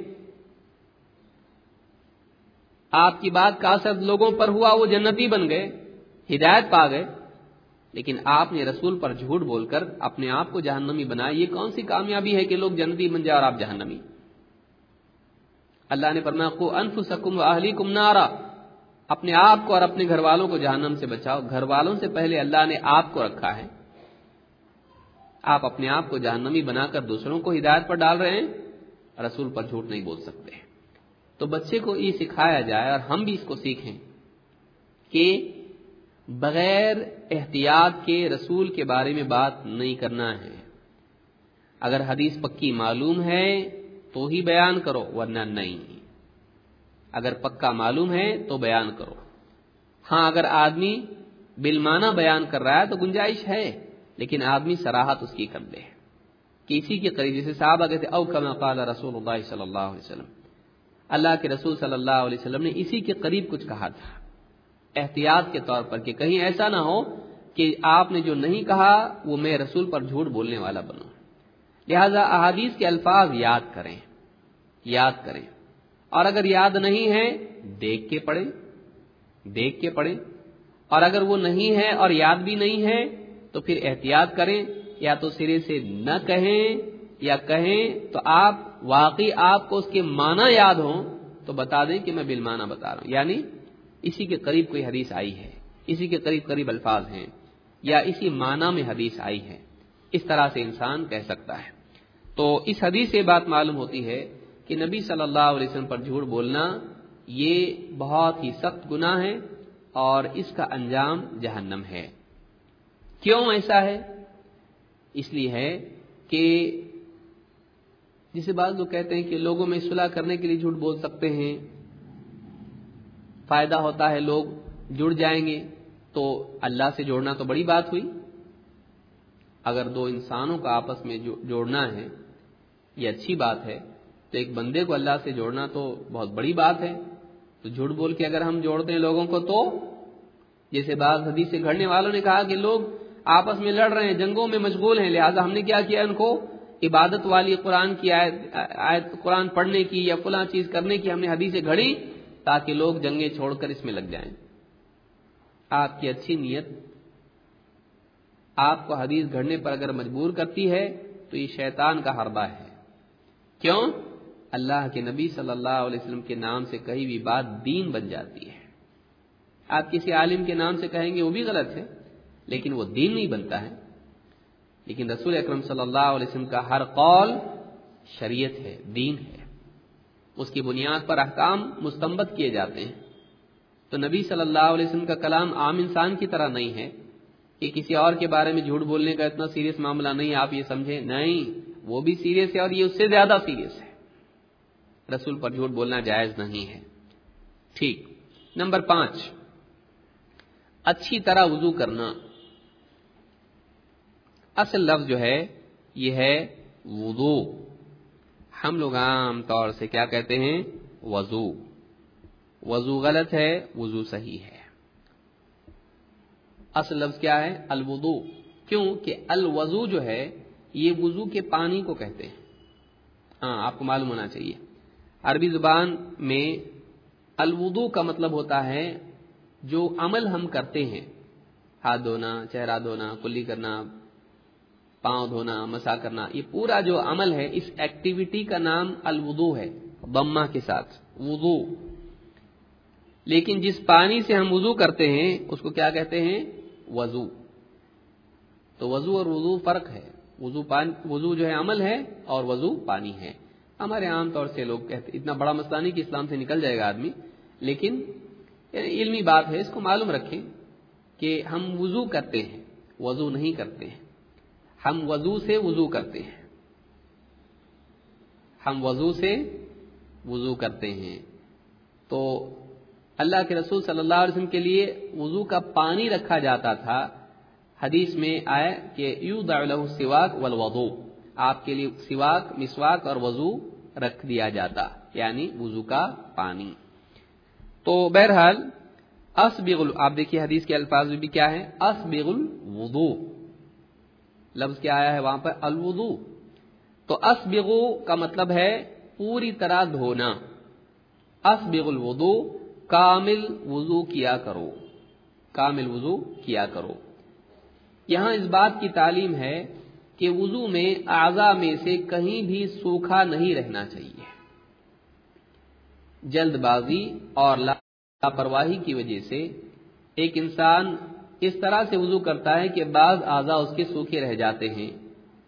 آپ کی بات کا اثر لوگوں پر ہوا، وہ جنتی بن گئے، ہدایت پا گئے، لیکن آپ نے رسول پر جھوٹ بول کر اپنے آپ کو جہنمی بنایا. یہ کون سی کامیابی ہے کہ لوگ جنتی بن جائے اور آپ جہنمی؟ اللہ نے فرمایا قوا انفسکم واہلیکم نارا، اپنے آپ کو اور اپنے گھر والوں کو جہنم سے بچاؤ. گھر والوں سے پہلے اللہ نے آپ کو رکھا ہے. آپ اپنے آپ کو جہنمی بنا کر دوسروں کو ہدایت پر ڈال رہے ہیں، رسول پر جھوٹ نہیں بول سکتے۔ تو بچے کو یہ سکھایا جائے اور ہم بھی اس کو سیکھیں کہ بغیر احتیاط کے رسول کے بارے میں بات نہیں کرنا ہے۔ اگر حدیث پکی معلوم ہے تو ہی بیان کرو، ورنہ نہیں۔ اگر پکا معلوم ہے تو بیان کرو۔ ہاں اگر آدمی بالمعنی بیان کر رہا ہے تو گنجائش ہے، لیکن آدمی صراحت اس کی کر دے کہ اسی کے قریب، جیسے صحابہ کہتے او کما قال رسول اللہ صلی اللہ علیہ وسلم، اللہ کے رسول صلی اللہ علیہ وسلم نے اسی کے قریب کچھ کہا تھا، احتیاط کے طور پر کہ کہیں ایسا نہ ہو کہ آپ نے جو نہیں کہا وہ میں رسول پر جھوٹ بولنے والا بنوں۔ لہذا احادیث کے الفاظ یاد کریں، اور اگر یاد نہیں ہے دیکھ کے پڑھیں، اور اگر وہ نہیں ہے اور یاد بھی نہیں ہے تو پھر احتیاط کریں، یا تو سرے سے نہ کہیں، یا کہیں تو آپ واقعی آپ کو اس کے معنی یاد ہوں تو بتا دیں کہ میں بالمعنی بتا رہا ہوں، یعنی اسی کے قریب کوئی حدیث آئی ہے، اسی کے قریب الفاظ ہیں، یا اسی معنی میں حدیث آئی ہے، اس طرح سے انسان کہہ سکتا ہے۔ تو اس حدیث سے بات معلوم ہوتی ہے کہ نبی صلی اللہ علیہ وسلم پر جھوٹ بولنا یہ بہت ہی سخت گناہ ہے اور اس کا انجام جہنم ہے۔ کیوں ایسا ہے؟ اس لیے ہے کہ جسے بعض لوگ کہتے ہیں کہ لوگوں میں صلح کرنے کے لیے جھوٹ بول سکتے ہیں، فائدہ ہوتا ہے، لوگ جڑ جائیں گے، تو اللہ سے جوڑنا تو بڑی بات ہوئی۔ اگر دو انسانوں کا آپس میں جوڑنا ہے یہ اچھی بات ہے، تو ایک بندے کو اللہ سے جوڑنا تو بہت بڑی بات ہے۔ تو جھوٹ بول کے اگر ہم جوڑتے ہیں لوگوں کو، تو جیسے بعض حدیث سے گھڑنے والوں نے کہا کہ لوگ آپس میں لڑ رہے ہیں، جنگوں میں مشغول ہیں، لہذا ہم نے کیا کیا، ان کو عبادت والی قرآن کی آیت قرآن پڑھنے کی یا فلاں چیز کرنے کی ہم نے حدیثیں گھڑی تاکہ لوگ جنگیں چھوڑ کر اس میں لگ جائیں۔ آپ کی اچھی نیت آپ کو حدیث گھڑنے پر اگر مجبور کرتی ہے تو یہ شیطان کا حربہ ہے۔ کیوں؟ اللہ کے نبی صلی اللہ علیہ وسلم کے نام سے کہی ہوئی بات دین بن جاتی ہے۔ آپ کسی عالم کے نام سے کہیں گے وہ بھی غلط ہے، لیکن وہ دین نہیں بنتا ہے۔ لیکن رسول اکرم صلی اللہ علیہ وسلم کا ہر قول شریعت ہے، دین ہے، اس کی بنیاد پر احکام مستنبط کیے جاتے ہیں۔ تو نبی صلی اللہ علیہ وسلم کا کلام عام انسان کی طرح نہیں ہے کہ کسی اور کے بارے میں جھوٹ بولنے کا اتنا سیریس معاملہ نہیں، آپ یہ سمجھیں، نہیں، وہ بھی سیریس ہے اور یہ اس سے زیادہ سیریس ہے۔ رسول پر جھوٹ بولنا جائز نہیں ہے۔ ٹھیک، نمبر 5، اچھی طرح وضو کرنا۔ اصل لفظ جو ہے یہ ہے وضو، ہم لوگ عام طور سے کیا کہتے ہیں، وضو۔ وضو غلط ہے، وضو صحیح ہے۔ اصل لفظ کیا ہے، الوضو۔ کیوں کہ الوضو جو ہے یہ وضو کے پانی کو کہتے ہیں۔ ہاں آپ کو معلوم ہونا چاہیے، عربی زبان میں الوضو کا مطلب ہوتا ہے جو عمل ہم کرتے ہیں، ہاتھ دھونا، چہرہ دھونا، کلی کرنا، پاؤں دھونا، مسح کرنا، یہ پورا جو عمل ہے اس ایکٹیویٹی کا نام الوضو ہے، ضمہ کے ساتھ، وضو۔ لیکن جس پانی سے ہم وضو کرتے ہیں اس کو کیا کہتے ہیں، وضو۔ تو وضو اور وضو فرق ہے، وضو جو ہے عمل ہے اور وضو پانی ہے۔ ہمارے عام طور سے لوگ کہتے، اتنا بڑا مسئلہ نہیں کہ اسلام سے نکل جائے گا آدمی، لیکن علمی بات ہے، اس کو معلوم رکھیں کہ ہم وضو کرتے ہیں، وضو نہیں کرتے ہیں۔ ہم وضو سے وضو کرتے ہیں، ہم وضو سے وضو کرتے ہیں۔ تو اللہ کے رسول صلی اللہ علیہ وسلم کے لیے وضو کا پانی رکھا جاتا تھا، حدیث میں آیا کہ یوضع له السواک والوضوء، آپ کے لیے سواک، مسواک اور وضو رکھ دیا جاتا، یعنی وضو کا پانی۔ تو بہرحال اسبغ، آپ دیکھیے حدیث کے الفاظ میں بھی کیا ہے، اسبغ الوضوء، لفظ کیا آیا ہے وہاں پر، الوضوء۔ تو اسبغ کا مطلب ہے پوری طرح دھونا، اسبغ الوضوء، کامل وضو کیا کرو، کامل وضو کیا کرو۔ یہاں اس بات کی تعلیم ہے کہ وضو میں اعضاء میں سے کہیں بھی سوکھا نہیں رہنا چاہیے۔ جلد بازی اور لاپرواہی کی وجہ سے ایک انسان اس طرح سے وضو کرتا ہے کہ بعض اعضاء اس کے سوکھے رہ جاتے ہیں،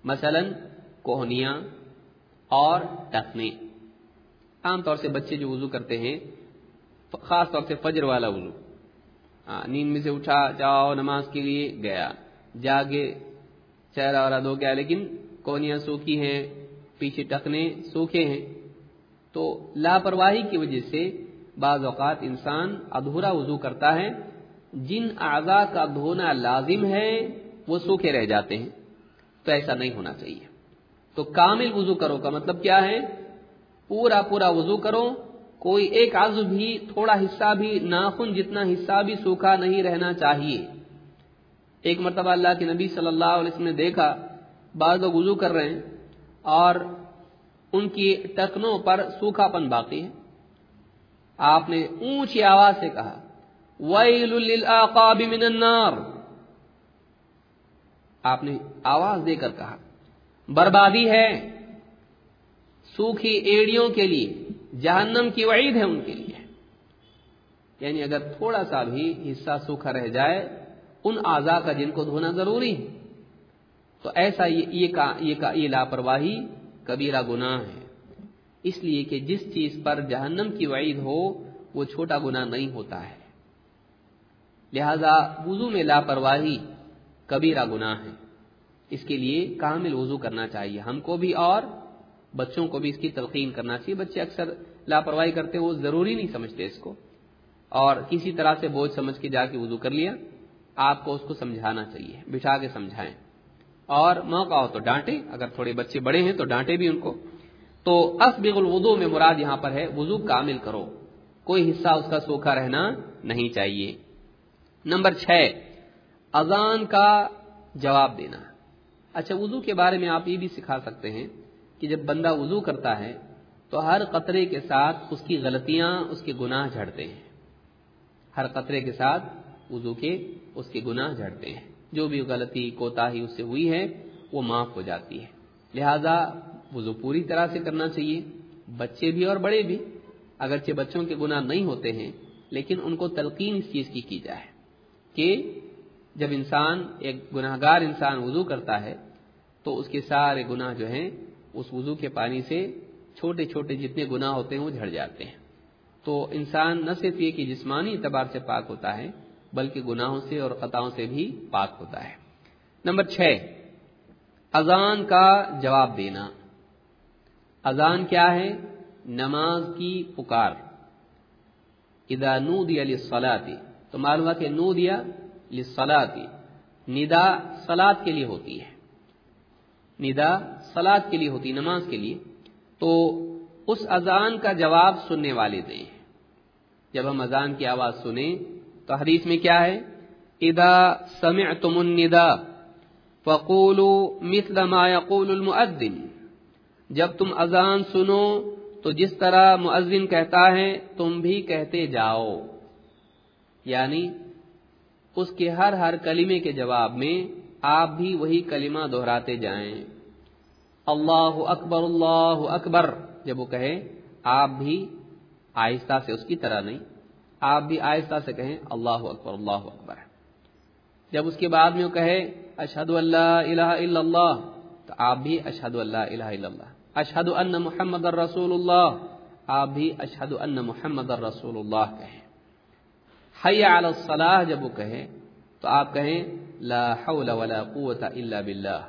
مثلا کوہنیاں اور ٹخنے. عام طور سے بچے جو وضو کرتے ہیں خاص طور سے فجر والا وضو، نیند میں سے اٹھا جاؤ نماز کے لیے گیا، جاگے چہرہ اور دھو گیا لیکن کوہنیاں سوکھی ہیں، پیچھے ٹخنے سوکھے ہیں، تو لاپرواہی کی وجہ سے بعض اوقات انسان ادھورا وضو کرتا ہے. جن اعضاء کا دھونا لازم ہے وہ سوکھے رہ جاتے ہیں، تو ایسا نہیں ہونا چاہیے. تو کامل وضو کرو کا مطلب کیا ہے؟ پورا وضو کرو، کوئی ایک عضو بھی، تھوڑا حصہ بھی، ناخن جتنا حصہ بھی سوکھا نہیں رہنا چاہیے. ایک مرتبہ اللہ کے نبی صلی اللہ علیہ وسلم نے دیکھا بعض لوگ وضو کر رہے ہیں اور ان کی ٹکنوں پر سوکھا پن باقی ہے. آپ نے اونچی آواز سے کہا ویل للعقاب من النار. آپ نے آواز دے کر کہا بربادی ہے سوکھی ایڑیوں کے لیے، جہنم کی وعید ہے ان کے لیے. یعنی اگر تھوڑا سا بھی حصہ سوکھا رہ جائے ان اعضاء کا جن کو دھونا ضروری ہے، تو ایسا یہ لاپرواہی کبیرہ گناہ ہے. اس لیے کہ جس چیز پر جہنم کی وعید ہو وہ چھوٹا گناہ نہیں ہوتا ہے. لہذا وضو میں لاپرواہی کبیرہ گناہ ہے. اس کے لیے کامل وضو کرنا چاہیے ہم کو بھی اور بچوں کو بھی اس کی تلقین کرنا چاہیے. بچے اکثر لاپرواہی کرتے وہ ضروری نہیں سمجھتے اس کو، اور کسی طرح سے بوجھ سمجھ کے جا کے وضو کر لیا. آپ کو اس کو سمجھانا چاہیے، بٹھا کے سمجھائیں، اور موقع ہو تو ڈانٹیں. اگر تھوڑے بچے بڑے ہیں تو ڈانٹے بھی ان کو. تو اسبغ الوضو میں مراد یہاں پر ہے وضو کامل کرو، کوئی حصہ اس کا سوکھا رہنا نہیں چاہیے. نمبر 6 اذان کا جواب دینا. اچھا، وضو کے بارے میں آپ یہ بھی سکھا سکتے ہیں کہ جب بندہ وضو کرتا ہے تو ہر قطرے کے ساتھ اس کی غلطیاں، اس کے گناہ جھڑتے ہیں. ہر قطرے کے ساتھ وضو کے اس کے گناہ جھڑتے ہیں. جو بھی غلطی کوتاہی اس سے ہوئی ہے وہ معاف ہو جاتی ہے. لہذا وضو پوری طرح سے کرنا چاہیے، بچے بھی اور بڑے بھی. اگرچہ بچوں کے گناہ نہیں ہوتے ہیں لیکن ان کو تلقین اس چیز کی جائے کہ جب انسان، ایک گناہگار انسان وضو کرتا ہے تو اس کے سارے گناہ جو ہیں اس وضو کے پانی سے چھوٹے چھوٹے جتنے گناہ ہوتے ہیں وہ جھڑ جاتے ہیں. تو انسان نہ صرف یہ کہ جسمانی اعتبار سے پاک ہوتا ہے بلکہ گناہوں سے اور خطاؤں سے بھی پاک ہوتا ہے. نمبر 6 اذان کا جواب دینا. اذان کیا ہے؟ نماز کی پکار. اذا نودی للصلاۃ، تو معلوم ہے کہ نودی للصلاۃ، ندا صلاۃ کے لیے ہوتی ہے، ندا صلاۃ کے لیے ہوتی، نماز کے لیے. تو اس اذان کا جواب سننے والے دیں. جب ہم اذان کی آواز سنیں تو حدیث میں کیا ہے؟ اذا سمعتم النداء فقولوا مثل ما يقول المؤذن. جب تم اذان سنو تو جس طرح مؤذن کہتا ہے تم بھی کہتے جاؤ. یعنی اس کے ہر کلمے کے جواب میں آپ بھی وہی کلمہ دہراتے جائیں. اللہ اکبر جب وہ کہے آپ بھی آہستہ سے، اس کی طرح نہیں، آپ بھی آہستہ سے کہیں اللہ اکبر اللہ اکبر. جب اس کے بعد میں وہ کہے اشہد ان لا الہ الا اللہ، تو آپ بھی اشہد ان لا الہ الا اللہ. اشہد ان محمد الرسول اللہ، آپ بھی اشہد ان محمد الرسول اللہ کہیں. حی علی الصلاح جب وہ کہے تو آپ کہیں لا حول ولا قوت الا باللہ.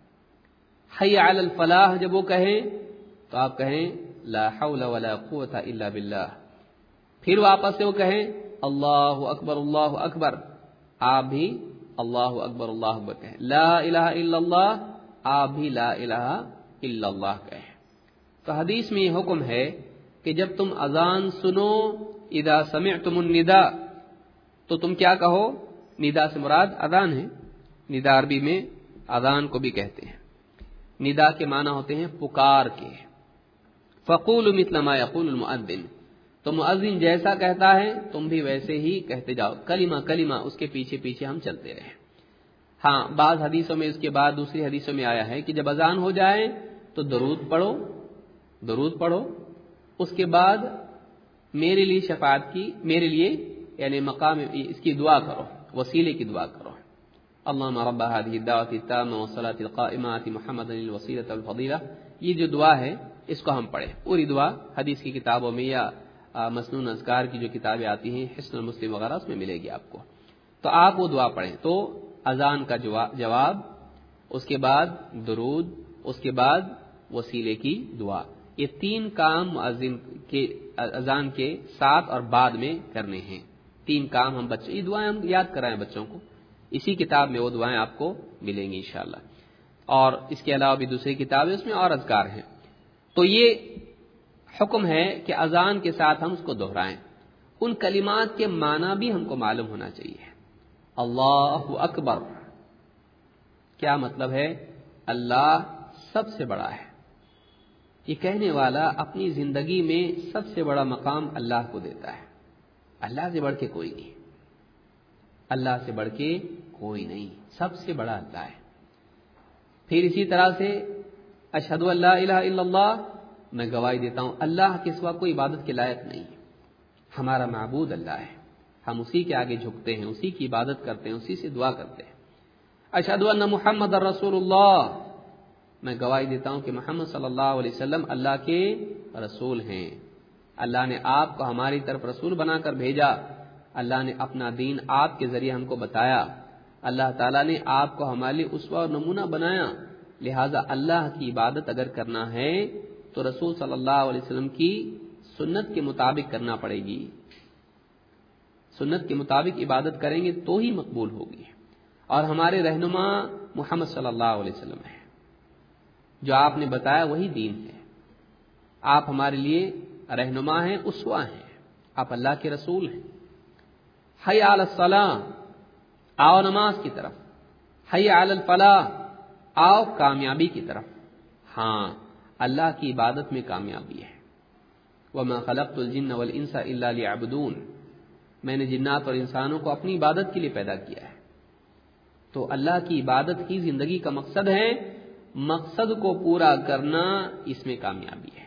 حی علی الفلاح جب وہ کہیں تو آپ کہیں لا حول ولا قوت الا باللہ. پھر واپس سے وہ کہیں اللہ اکبر، آپ بھی اللہ اکبر کہیں. لا الہ الا اللہ، آپ بھی لا الہ الا اللہ کہیں. تو حدیث میں یہ حکم ہے کہ جب تم اذان سنو، اذا سمعتم النداء، تو تم کیا کہو؟ ندا سے مراد اذان ہے. ندا عربی میں اذان کو بھی کہتے ہیں. ندا کے معنی ہوتے ہیں پکار کے. فقولوا مثل ما يقول المؤذن، تو مؤذن جیسا کہتا ہے تم بھی ویسے ہی کہتے جاؤ، کلمہ کلمہ اس کے پیچھے پیچھے ہم چلتے رہیں. ہاں، بعض حدیثوں میں اس کے بعد دوسری حدیثوں میں آیا ہے کہ جب اذان ہو جائے تو درود پڑھو، اس کے بعد میرے لیے شفاعت کی، میرے لیے یعنی مقام اس کی دعا کرو، وسیلے کی دعا کرو. اللهم رب هذه الدعوة التامة والصلاة القائمة آت محمدا الوسيلة والفضيلة، یہ جو دعا ہے اس کو ہم پڑھیں. پوری دعا حدیث کی کتابوں میں یا مسنون اذکار کی جو کتابیں آتی ہیں حصن المسلم وغیرہ اس میں ملے گی آپ کو. تو آپ وہ دعا پڑھیں. تو اذان کا جواب، اس کے بعد درود، اس کے بعد وسیلے کی دعا، یہ 3 کام مؤذن کے اذان کے ساتھ اور بعد میں کرنے ہیں. 3 کام ہم بچے یہ دعائیں ہم یاد کرائیں بچوں کو. اسی کتاب میں وہ دعائیں آپ کو ملیں گی انشاءاللہ. اور اس کے علاوہ بھی دوسری کتابیں اس میں اور اذکار ہیں. تو یہ حکم ہے کہ اذان کے ساتھ ہم اس کو دہرائیں. ان کلمات کے معنی بھی ہم کو معلوم ہونا چاہیے. اللہ اکبر کیا مطلب ہے؟ اللہ سب سے بڑا ہے. یہ کہنے والا اپنی زندگی میں سب سے بڑا مقام اللہ کو دیتا ہے. اللہ سے بڑھ کے کوئی نہیں، اللہ سے بڑھ کے کوئی نہیں، سب سے بڑا اللہ ہے. پھر اسی طرح سے اشہد ان لا الہ الا اللہ، میں گواہی دیتا ہوں اللہ کے سوا کوئی عبادت کے لائق نہیں ہے. ہمارا معبود اللہ ہے، ہم اسی کے آگے جھکتے ہیں، اسی کی عبادت کرتے ہیں، اسی سے دعا کرتے ہیں. اشہد ان محمد رسول اللہ، میں گواہی دیتا ہوں کہ محمد صلی اللہ علیہ وسلم اللہ کے رسول ہیں. اللہ نے آپ کو ہماری طرف رسول بنا کر بھیجا. اللہ نے اپنا دین آپ کے ذریعے ہم کو بتایا. اللہ تعالیٰ نے آپ کو ہمارے لیے اسوہ اور نمونہ بنایا. لہٰذا اللہ کی عبادت اگر کرنا ہے تو رسول صلی اللہ علیہ وسلم کی سنت کے مطابق کرنا پڑے گی. سنت کے مطابق عبادت کریں گے تو ہی مقبول ہوگی. اور ہمارے رہنما محمد صلی اللہ علیہ وسلم ہے. جو آپ نے بتایا وہی دین ہے. آپ ہمارے لیے رہنما ہیں، اسوہ ہیں، آپ اللہ کے رسول ہیں. حی علی الصلاۃ، آؤ نماز کی طرف. حی علی الفلاح، آؤ کامیابی کی طرف. ہاں، اللہ کی عبادت میں کامیابی ہے. وما خلقت الجن والانس الا لیعبدون، میں نے جنات اور انسانوں کو اپنی عبادت کے لیے پیدا کیا ہے. تو اللہ کی عبادت ہی زندگی کا مقصد ہے. مقصد کو پورا کرنا اس میں کامیابی ہے.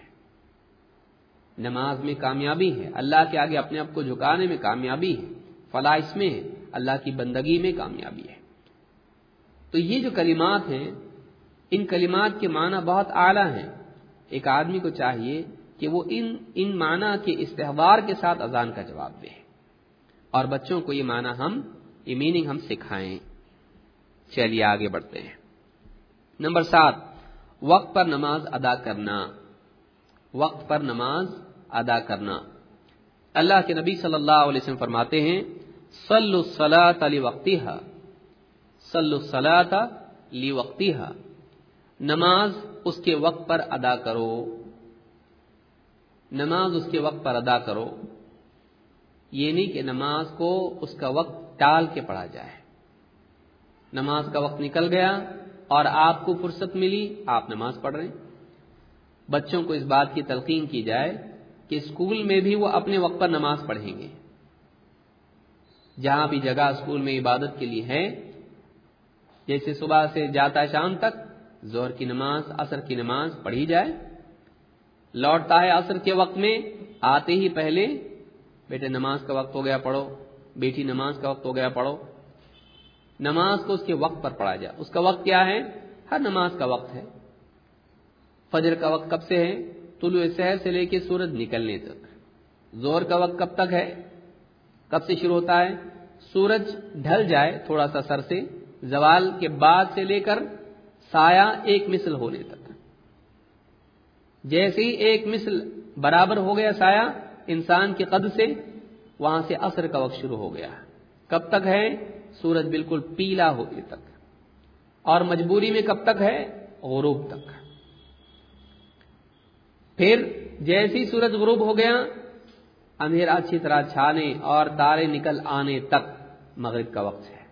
نماز میں کامیابی ہے، اللہ کے آگے اپنے آپ کو جھکانے میں کامیابی ہے. فلاح اس میں ہے، اللہ کی بندگی میں کامیابی ہے. تو یہ جو کلمات ہیں، ان کلمات کے معنی بہت اعلیٰ ہیں. ایک آدمی کو چاہیے کہ وہ ان معنی کے استحضار کے ساتھ اذان کا جواب دے، اور بچوں کو یہ معنی یہ میننگ ہم سکھائیں. چلیے آگے بڑھتے ہیں. نمبر 7، وقت پر نماز ادا کرنا. وقت پر نماز ادا کرنا. اللہ کے نبی صلی اللہ علیہ وسلم فرماتے ہیں صلوا الصلاۃ لوقتها، صلوا الصلاۃ لوقتها، نماز اس کے وقت پر ادا کرو. نماز اس کے وقت پر ادا کرو. یہ نہیں کہ نماز کو اس کا وقت ٹال کے پڑھا جائے. نماز کا وقت نکل گیا اور آپ کو فرصت ملی، آپ نماز پڑھ رہے ہیں. بچوں کو اس بات کی تلقین کی جائے کہ اسکول میں بھی وہ اپنے وقت پر نماز پڑھیں گے. جہاں بھی جگہ اسکول میں عبادت کے لیے ہے، جیسے صبح سے جاتا ہے شام تک، ظہر کی نماز، عصر کی نماز پڑھی جائے. لوٹتا ہے عصر کے وقت میں، آتے ہی پہلے بیٹے نماز کا وقت ہو گیا پڑھو، بیٹی نماز کا وقت ہو گیا پڑھو. نماز کو اس کے وقت پر پڑھا جائے. اس کا وقت کیا ہے؟ ہر نماز کا وقت ہے. فجر کا وقت کب سے ہے؟ طلوع سحر سے لے کے سورج نکلنے تک. ظہر کا وقت کب تک ہے؟ کب سے شروع ہوتا ہے؟ سورج ڈھل جائے تھوڑا سا سر سے، زوال کے بعد سے لے کر سایہ 1 مثل ہونے تک. جیسے ہی 1 مثل برابر ہو گیا سایہ انسان کے قد سے، وہاں سے عصر کا وقت شروع ہو گیا. کب تک ہے؟ سورج بالکل پیلا ہونے تک. اور مجبوری میں کب تک ہے؟ غروب تک. پھر جیسے ہی سورج غروب ہو گیا، اندھیرا اچھی طرح چھانے اور تارے نکل آنے تک مغرب کا وقت ہے.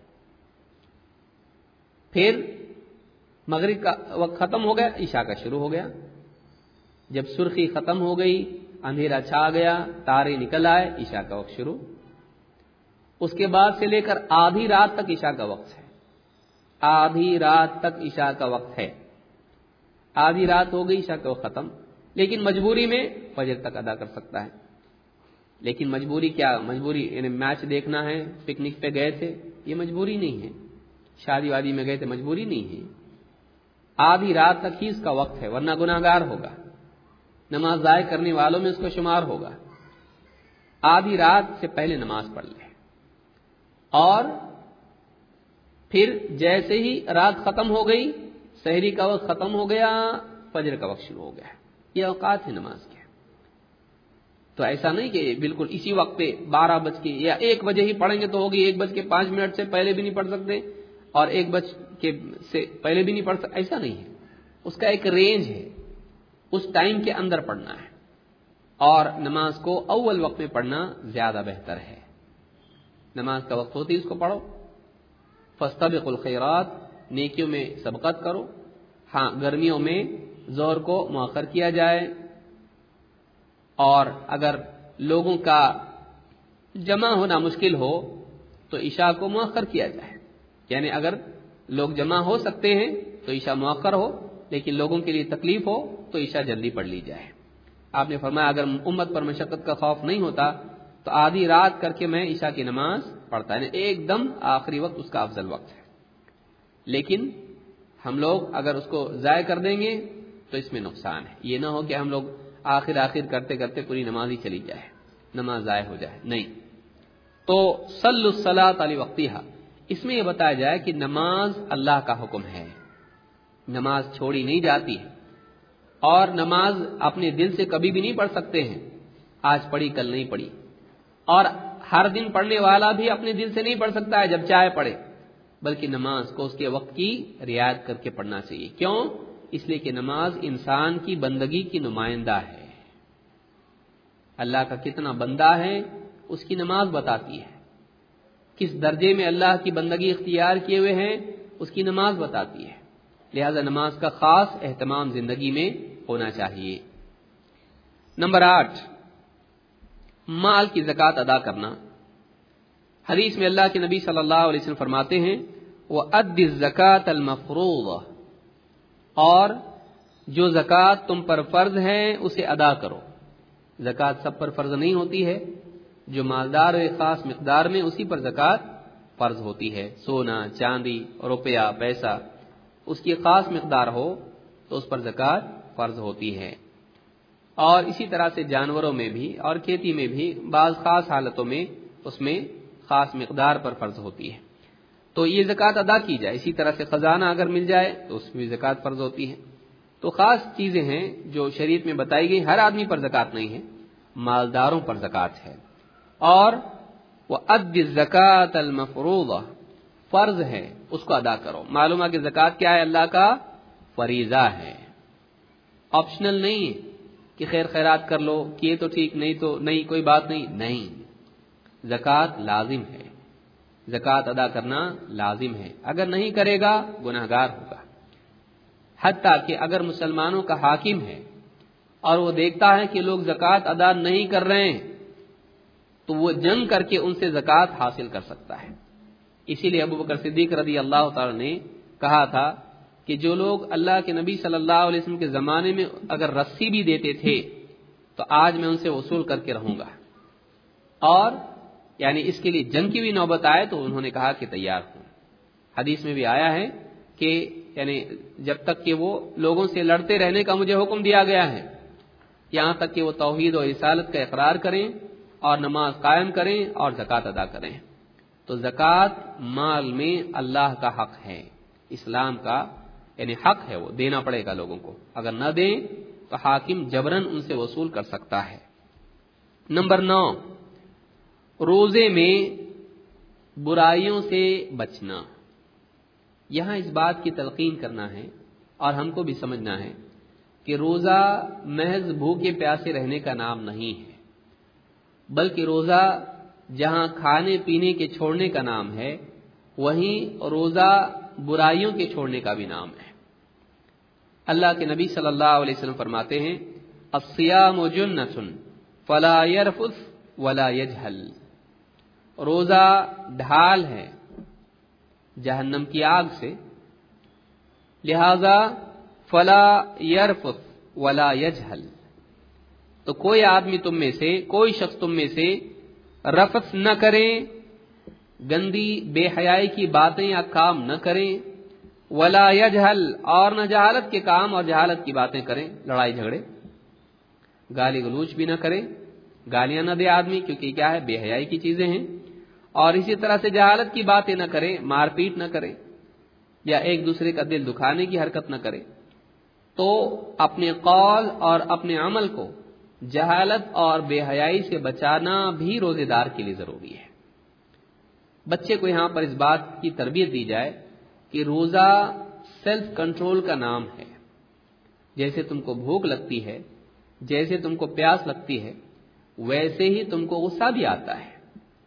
پھر مغرب کا وقت ختم ہو گیا، عشاء کا شروع ہو گیا. جب سرخی ختم ہو گئی، اندھیرا چھا گیا، تارے نکل آئے، عشاء کا وقت شروع. اس کے بعد سے لے کر آدھی رات تک عشاء کا وقت ہے. آدھی رات تک عشاء کا وقت ہے. آدھی رات ہو گئی، عشاء کا وقت ختم. لیکن مجبوری میں فجر تک ادا کر سکتا ہے. لیکن مجبوری کیا؟ مجبوری یعنی میچ دیکھنا ہے، پکنک پہ گئے تھے، یہ مجبوری نہیں ہے. شادی وادی میں گئے تھے، مجبوری نہیں ہے، آدھی رات تک ہی اس کا وقت ہے، ورنہ گناہگار ہوگا، نماز ضائع کرنے والوں میں اس کو شمار ہوگا۔ آدھی رات سے پہلے نماز پڑھ لے، اور پھر جیسے ہی رات ختم ہو گئی، سحری کا وقت ختم ہو گیا، فجر کا وقت شروع ہو گیا، یہ اوقات ہے نماز کے۔ تو ایسا نہیں کہ بالکل اسی وقت پہ 12 بج کے یا 1 بجے ہی پڑھیں گے تو ہوگی، 1:05 سے پہلے بھی نہیں پڑھ سکتے اور 1 بج کے سے پہلے بھی نہیں پڑھ سکتے، ایسا نہیں ہے۔ اس کا ایک رینج ہے، اس ٹائم کے اندر پڑھنا ہے، اور نماز کو اول وقت میں پڑھنا زیادہ بہتر ہے۔ نماز کا وقت ہوتی ہے اس کو پڑھو، فاستبقوا الخیرات، نیکیوں میں سبقت کرو۔ ہاں، گرمیوں میں ظہر کو مؤخر کیا جائے، اور اگر لوگوں کا جمع ہونا مشکل ہو تو عشاء کو مؤخر کیا جائے، یعنی اگر لوگ جمع ہو سکتے ہیں تو عشاء مؤخر ہو، لیکن لوگوں کے لیے تکلیف ہو تو عشاء جلدی پڑھ لی جائے۔ آپ نے فرمایا اگر امت پر مشقت کا خوف نہیں ہوتا تو آدھی رات کر کے میں عشاء کی نماز پڑھتا ہے، ایک دم آخری وقت اس کا افضل وقت ہے۔ لیکن ہم لوگ اگر اس کو ضائع کر دیں گے تو اس میں نقصان ہے، یہ نہ ہو کہ ہم لوگ آخر کرتے کرتے پوری نماز ہی چلی جائے، نماز ضائع ہو جائے، نہیں۔ تو صلوا الصلاۃ علی وقتہا، اس میں یہ بتایا جائے کہ نماز اللہ کا حکم ہے، نماز چھوڑی نہیں جاتی ہے، اور نماز اپنے دل سے کبھی بھی نہیں پڑھ سکتے ہیں، آج پڑھی کل نہیں پڑھی، اور ہر دن پڑھنے والا بھی اپنے دل سے نہیں پڑھ سکتا ہے جب چاہے پڑھے، بلکہ نماز کو اس کے وقت کی رعایت کر کے پڑھنا چاہیے۔ کیوں؟ اس لیے کہ نماز انسان کی بندگی کی نمائندہ ہے، اللہ کا کتنا بندہ ہے اس کی نماز بتاتی ہے، کس درجے میں اللہ کی بندگی اختیار کیے ہوئے ہیں اس کی نماز بتاتی ہے، لہذا نماز کا خاص اہتمام زندگی میں ہونا چاہیے۔ نمبر 8، مال کی زکوٰۃ ادا کرنا۔ حدیث میں اللہ کے نبی صلی اللہ علیہ وسلم فرماتے ہیں وَأَدِّ الزَّكَاةَ الْمَفْرُوضَةَ، اور جو زکوٰۃ تم پر فرض ہے اسے ادا کرو۔ زکوٰۃ سب پر فرض نہیں ہوتی ہے، جو مالدار ہے خاص مقدار میں اسی پر زکوٰۃ فرض ہوتی ہے، سونا، چاندی، روپیہ، پیسہ، اس کی خاص مقدار ہو تو اس پر زکوٰۃ فرض ہوتی ہے۔ اور اسی طرح سے جانوروں میں بھی اور کھیتی میں بھی بعض خاص حالتوں میں اس میں خاص مقدار پر فرض ہوتی ہے، تو یہ زکوٰۃ ادا کی جائے۔ اسی طرح سے خزانہ اگر مل جائے تو اس میں بھی زکوٰۃ فرض ہوتی ہے۔ تو خاص چیزیں ہیں جو شریعت میں بتائی گئی، ہر آدمی پر زکوٰۃ نہیں ہے، مالداروں پر زکوٰۃ ہے۔ اور وَأَدِّ الزَّكَاةَ الْمَفْرُوضَةَ، فرض ہے اس کو ادا کرو۔ معلوم ہے کہ زکوٰۃ کیا ہے؟ اللہ کا فریضہ ہے، آپشنل نہیں ہے کہ خیر خیرات کر لو، کیے تو ٹھیک، نہیں تو نہیں، کوئی بات نہیں، زکوٰۃ لازم ہے، زکوٰۃ ادا کرنا لازم ہے، اگر نہیں کرے گا گناہگار ہوگا۔ حتیٰ کہ اگر مسلمانوں کا حاکم ہے اور وہ دیکھتا ہے کہ لوگ زکوٰۃ ادا نہیں کر رہے ہیں تو وہ جنگ کر کے ان سے زکوٰۃ حاصل کر سکتا ہے۔ اسی لیے ابوبکر صدیق رضی اللہ تعالی نے کہا تھا کہ جو لوگ اللہ کے نبی صلی اللہ علیہ وسلم کے زمانے میں اگر رسی بھی دیتے تھے تو آج میں ان سے وصول کر کے رہوں گا، اور یعنی اس کے لیے جنگ کی بھی نوبت آئے تو انہوں نے کہا کہ تیار ہوں۔ حدیث میں بھی آیا ہے کہ یعنی جب تک کہ وہ لوگوں سے لڑتے رہنے کا مجھے حکم دیا گیا ہے، یہاں تک کہ وہ توحید و رسالت کا اقرار کریں اور نماز قائم کریں اور زکوٰۃ ادا کریں۔ تو زکوٰۃ مال میں اللہ کا حق ہے، اسلام کا یعنی حق ہے، وہ دینا پڑے گا لوگوں کو، اگر نہ دیں تو حاکم جبراً ان سے وصول کر سکتا ہے۔ نمبر 9، روزے میں برائیوں سے بچنا۔ یہاں اس بات کی تلقین کرنا ہے اور ہم کو بھی سمجھنا ہے کہ روزہ محض بھوکے پیاسے رہنے کا نام نہیں ہے، بلکہ روزہ جہاں کھانے پینے کے چھوڑنے کا نام ہے، وہیں روزہ برائیوں کے چھوڑنے کا بھی نام ہے۔ اللہ کے نبی صلی اللہ علیہ وسلم فرماتے ہیں الصیام جنۃ فلا یرفث ولا یجہل، روزہ ڈھال ہے جہنم کی آگ سے، لہذا فلا یرفث ولا یجہل، تو کوئی آدمی تم میں سے، کوئی شخص تم میں سے رفث نہ کرے، گندی بے حیائی کی باتیں یا کام نہ کریں، ولا یجہل اور نہ جہالت کے کام اور جہالت کی باتیں کریں، لڑائی جھگڑے، گالی گلوچ بھی نہ کریں، گالیاں نہ دے آدمی کیونکہ کیا ہے بے حیائی کی چیزیں ہیں، اور اسی طرح سے جہالت کی باتیں نہ کریں، مار پیٹ نہ کریں یا ایک دوسرے کا دل دکھانے کی حرکت نہ کریں۔ تو اپنے قول اور اپنے عمل کو جہالت اور بے حیائی سے بچانا بھی روزے دار کے لیے ضروری ہے۔ بچے کو یہاں پر اس بات کی تربیت دی جائے کہ روزہ سیلف کنٹرول کا نام ہے۔ جیسے تم کو بھوک لگتی ہے، جیسے تم کو پیاس لگتی ہے، ویسے ہی تم کو غصہ بھی آتا ہے۔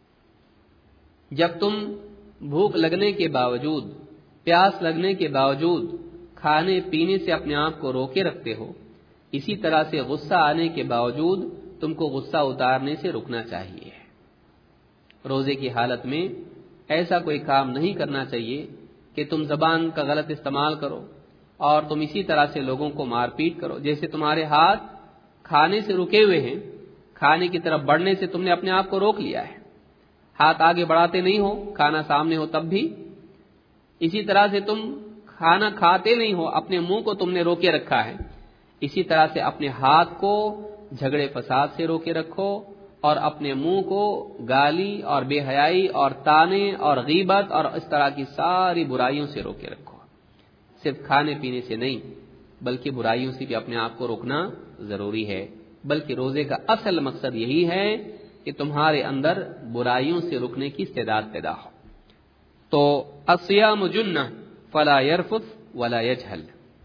جب تم بھوک لگنے کے باوجود، پیاس لگنے کے باوجود کھانے پینے سے اپنے آپ کو روکے رکھتے ہو، اسی طرح سے غصہ آنے کے باوجود تم کو غصہ اتارنے سے رکنا چاہیے۔ روزے کی حالت میں ایسا کوئی کام نہیں کرنا چاہیے کہ تم زبان کا غلط استعمال کرو اور تم اسی طرح سے لوگوں کو مار پیٹ کرو۔ جیسے تمہارے ہاتھ کھانے سے رکے ہوئے ہیں، کھانے کی طرف بڑھنے سے تم نے اپنے آپ کو روک لیا ہے، ہاتھ آگے بڑھاتے نہیں ہو، کھانا سامنے ہو تب بھی۔ اسی طرح سے تم کھانا کھاتے نہیں ہو، اپنے منہ کو تم نے روکے رکھا ہے، اسی طرح سے اپنے ہاتھ کو جھگڑے فساد سے روکے رکھو اور اپنے منہ کو گالی اور بے حیائی اور تانے اور غیبت اور اس طرح کی ساری برائیوں سے روکے رکھو۔ صرف کھانے پینے سے نہیں بلکہ برائیوں سے بھی اپنے آپ کو روکنا ضروری ہے، بلکہ روزے کا اصل مقصد یہی ہے کہ تمہارے اندر برائیوں سے رکنے کی استعداد پیدا ہو۔ تو الصیام جنہ فلا یرفث ولا یجہل۔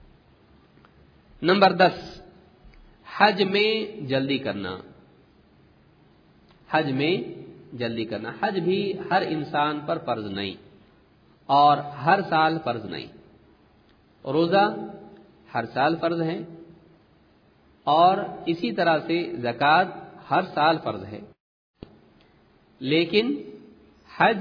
نمبر 10، حج میں جلدی کرنا۔ حج میں جلدی کرنا، حج بھی ہر انسان پر فرض نہیں اور ہر سال فرض نہیں۔ روزہ ہر سال فرض ہے اور اسی طرح سے زکوٰۃ ہر سال فرض ہے، لیکن حج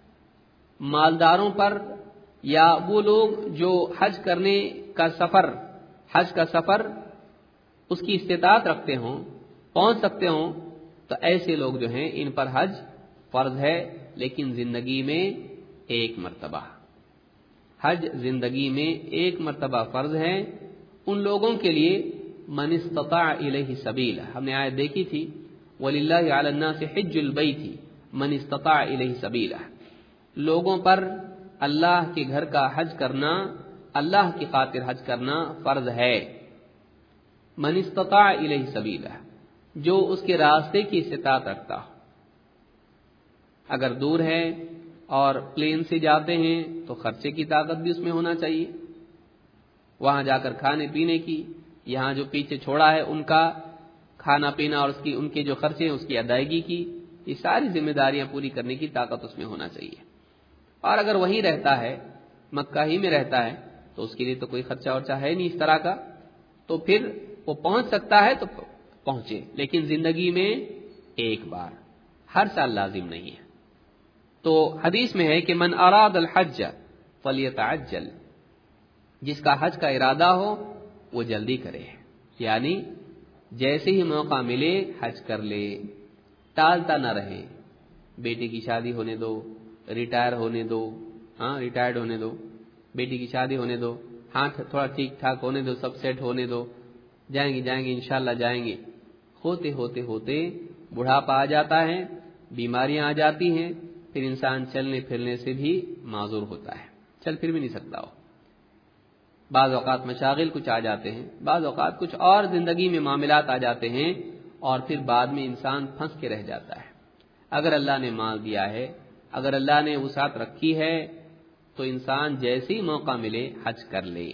مالداروں پر یا وہ لوگ جو حج کرنے کا سفر، حج کا سفر اس کی استطاعت رکھتے ہوں، پہنچ سکتے ہوں، تو ایسے لوگ جو ہیں ان پر حج فرض ہے، لیکن زندگی میں ایک مرتبہ۔ حج زندگی میں ایک مرتبہ فرض ہے ان لوگوں کے لیے من استطاع الیہ سبیل۔ ہم نے آیت دیکھی تھی وَلِلَّهِ عَلَى النَّاسِ حِجُّ الْبَيْتِ مَنِ اسْتَطَاعَ إِلَيْهِ سَبِيلًا۔ لوگوں پر اللہ کے گھر کا حج کرنا، اللہ کی خاطر حج کرنا فرض ہے۔ من استطاع الیہ سبیلا، جو اس کے راستے کی استطاعت رکھتا ہو۔ اگر دور ہے اور پلین سے جاتے ہیں تو خرچے کی طاقت بھی اس میں ہونا چاہیے، وہاں جا کر کھانے پینے کی، یہاں جو پیچھے چھوڑا ہے ان کا کھانا پینا اور ان کے جو خرچے ہیں اس کی ادائیگی کی، یہ ساری ذمہ داریاں پوری کرنے کی طاقت اس میں ہونا چاہیے۔ اور اگر وہیں رہتا ہے، مکہ ہی میں رہتا ہے، تو اس کے لیے تو کوئی خرچہ ورچہ ہے نہیں اس طرح کا، تو پھر وہ پہنچ سکتا ہے تو پہنچے، لیکن زندگی میں ایک بار، ہر سال لازم نہیں ہے۔ تو حدیث میں ہے کہ من اراد الحج فلیتعجل، جس کا حج کا ارادہ ہو وہ جلدی کرے، یعنی جیسے ہی موقع ملے حج کر لے، ٹالتا نہ رہے۔ بیٹے کی شادی ہونے دو، ریٹائر ہونے دو، ریٹائرڈ ہونے دو، بیٹی کی شادی ہونے دو، تھوڑا ٹھیک ٹھاک ہونے دو، سب سیٹ ہونے دو، جائیں گے انشاءاللہ جائیں گے۔ ہوتے ہوتے ہوتے بڑھاپا آ جاتا ہے، بیماریاں آ جاتی ہیں، پھر انسان چلنے پھرنے سے بھی معذور ہوتا ہے، چل پھر بھی نہیں سکتا ہو۔ بعض اوقات مشاغل کچھ آ جاتے ہیں، بعض اوقات کچھ اور زندگی میں معاملات آ جاتے ہیں، اور پھر بعد میں انسان پھنس کے رہ جاتا ہے۔ اگر اللہ نے مال دیا ہے، اگر اللہ نے وسعت رکھی ہے، تو انسان جیسے ہی موقع ملے حج کر لے،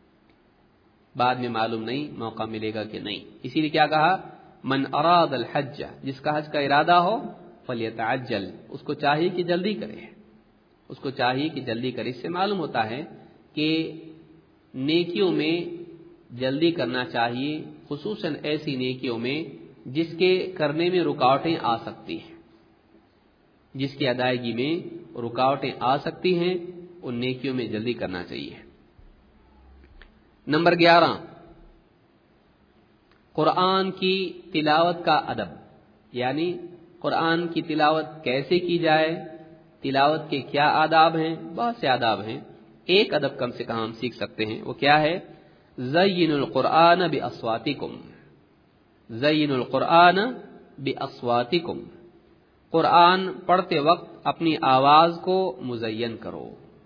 بعد میں معلوم نہیں موقع ملے گا کہ نہیں۔ اسی لیے کیا کہا، من اراد الحج، جس کا حج کا ارادہ ہو فلیتعجل، اس کو چاہیے کہ جلدی کرے، اس کو چاہیے کہ جلدی کرے۔ اس سے معلوم ہوتا ہے کہ نیکیوں میں جلدی کرنا چاہیے، خصوصاً ایسی نیکیوں میں جس کے کرنے میں رکاوٹیں آ سکتی ہیں، جس کی ادائیگی میں رکاوٹیں آ سکتی ہیں، ان نیکیوں میں جلدی کرنا چاہیے۔ نمبر 11، قرآن کی تلاوت کا ادب، یعنی قرآن کی تلاوت کیسے کی جائے، تلاوت کے کیا آداب ہیں؟ بہت سے آداب ہیں. ایک ادب کم سے کم ہم سیکھ سکتے ہیں، وہ کیا ہے؟ زینوا القرآن باصواتکم. زینوا القرآن باصواتکم. قرآن پڑھتے وقت اپنی آواز کو مزین کرو.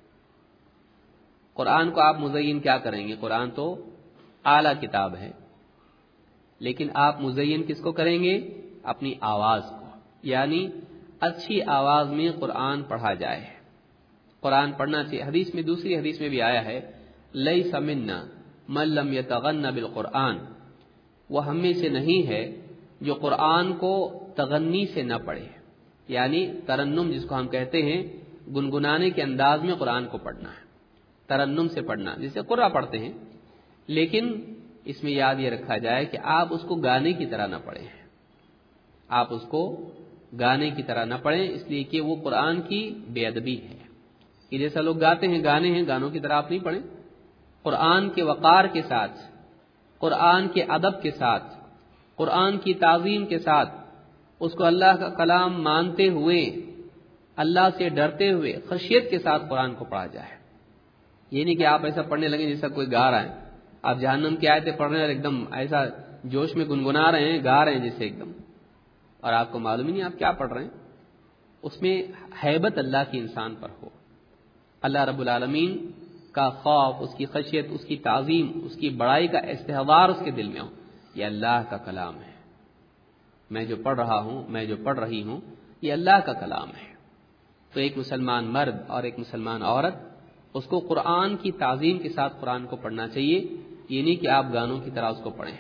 قرآن کو آپ مزین کیا کریں گے؟ قرآن تو اعلیٰ کتاب ہے، لیکن آپ مزین کس کو کریں گے؟ اپنی آواز کو. یعنی اچھی آواز میں قرآن پڑھا جائے. قرآن پڑھنا چاہیے. حدیث میں، دوسری حدیث میں بھی آیا ہے، لیس منا من لم یتغن بالقرآن. وہ ہم میں سے نہیں ہے جو قرآن کو تغنی سے نہ پڑھے. یعنی ترنم جس کو ہم کہتے ہیں، گنگنانے کے انداز میں قرآن کو پڑھنا ہے، ترنم سے پڑھنا، جسے قرآن پڑھتے ہیں. لیکن اس میں یاد یہ رکھا جائے کہ آپ اس کو گانے کی طرح نہ پڑھیں. آپ اس کو گانے کی طرح نہ پڑھیں، اس لیے کہ وہ قرآن کی بے ادبی ہے. کہ جیسا لوگ گاتے ہیں، گانے ہیں، گانوں کی طرح آپ نہیں پڑھیں. قرآن کے وقار کے ساتھ، قرآن کے ادب کے ساتھ، قرآن کی تعظیم کے ساتھ، اس کو اللہ کا کلام مانتے ہوئے، اللہ سے ڈرتے ہوئے، خشیت کے ساتھ قرآن کو پڑھا جائے. یہ نہیں کہ آپ ایسا پڑھنے لگیں جیسا کوئی گا رہا ہے. آپ جہنم کی آیتیں پڑھ رہے ہیں اور ایک دم ایسا جوش میں گنگنا رہے ہیں، گا رہے ہیں جیسے ایک دم، اور آپ کو معلوم ہی نہیں آپ کیا پڑھ رہے ہیں. اس میں ہیبت اللہ کی انسان پر ہو، اللہ رب العالمین کا خوف، اس کی خشیت، اس کی تعظیم، اس کی بڑائی کا استحضار اس کے دل میں ہو. یہ اللہ کا کلام ہے، میں جو پڑھ رہا ہوں، میں جو پڑھ رہی ہوں، یہ اللہ کا کلام ہے. تو ایک مسلمان مرد اور ایک مسلمان عورت، اس کو قرآن کی تعظیم کے ساتھ قرآن کو پڑھنا چاہیے. یہ نہیں کہ آپ گانوں کی طرح اس کو پڑھیں.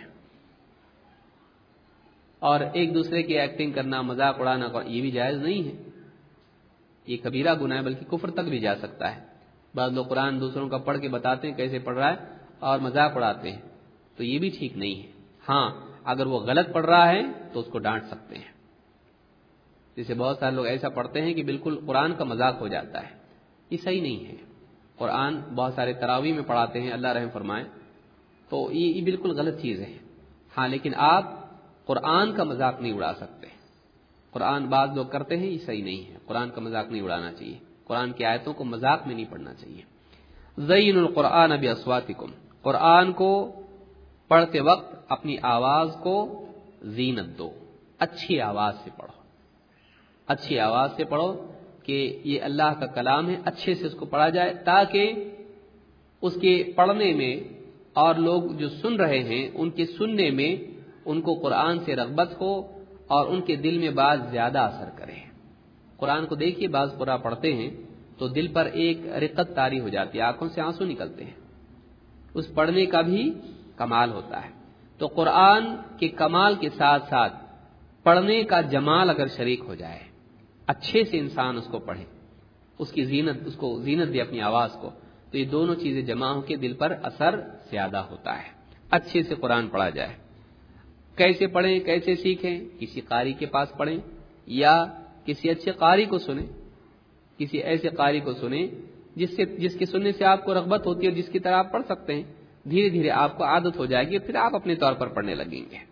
اور ایک دوسرے کی ایکٹنگ کرنا، مذاق اڑانا، یہ بھی جائز نہیں ہے. یہ کبیرہ گناہ ہے، بلکہ کفر تک بھی جا سکتا ہے. بعض لوگ قرآن دوسروں کا پڑھ کے بتاتے ہیں کیسے پڑھ رہا ہے اور مذاق اڑاتے ہیں، تو یہ بھی ٹھیک نہیں ہے. ہاں، اگر وہ غلط پڑھ رہا ہے تو اس کو ڈانٹ سکتے ہیں. جیسے بہت سارے لوگ ایسا پڑھتے ہیں کہ بالکل قرآن کا مذاق ہو جاتا ہے. یہ صحیح نہیں ہے. قرآن بہت سارے تراویح میں پڑھاتے ہیں، اللہ رحم فرمائے، تو یہ بالکل غلط چیز ہے. ہاں، لیکن آپ قرآن کا مذاق نہیں اڑا سکتے. قرآن بعض لوگ کرتے ہیں، یہ صحیح نہیں ہے. قرآن کا مذاق نہیں اڑانا چاہیے. قرآن کی آیتوں کو مذاق میں نہیں پڑھنا چاہیے. زین القرآن باصواتکم. قرآن کو پڑھتے وقت اپنی آواز کو زینت دو. اچھی آواز سے پڑھو، اچھی آواز سے پڑھو کہ یہ اللہ کا کلام ہے، اچھے سے اس کو پڑھا جائے، تاکہ اس کے پڑھنے میں اور لوگ جو سن رہے ہیں ان کے سننے میں ان کو قرآن سے رغبت ہو اور ان کے دل میں بات زیادہ اثر کرے. قرآن کو دیکھیے، بعض قرآن پڑھتے ہیں تو دل پر ایک رقت طاری ہو جاتی ہے، آنکھوں سے آنسو نکلتے ہیں. اس پڑھنے کا بھی کمال ہوتا ہے. تو قرآن کے کمال کے ساتھ ساتھ پڑھنے کا جمال اگر شریک ہو جائے، اچھے سے انسان اس کو پڑھے، اس کی زینت، اس کو زینت دے اپنی آواز کو، تو یہ دونوں چیزیں جمع ہو کے دل پر اثر زیادہ ہوتا ہے. اچھے سے قرآن پڑھا جائے. کیسے پڑھیں، کیسے سیکھیں؟ کسی قاری کے پاس پڑھیں یا کسی اچھے قاری کو سنیں. کسی ایسے قاری کو سنیں جس کے سننے سے آپ کو رغبت ہوتی ہے اور جس کی طرح آپ پڑھ سکتے ہیں. دھیرے دھیرے آپ کو عادت ہو جائے گی، پھر آپ اپنے طور پر پڑھنے لگیں گے.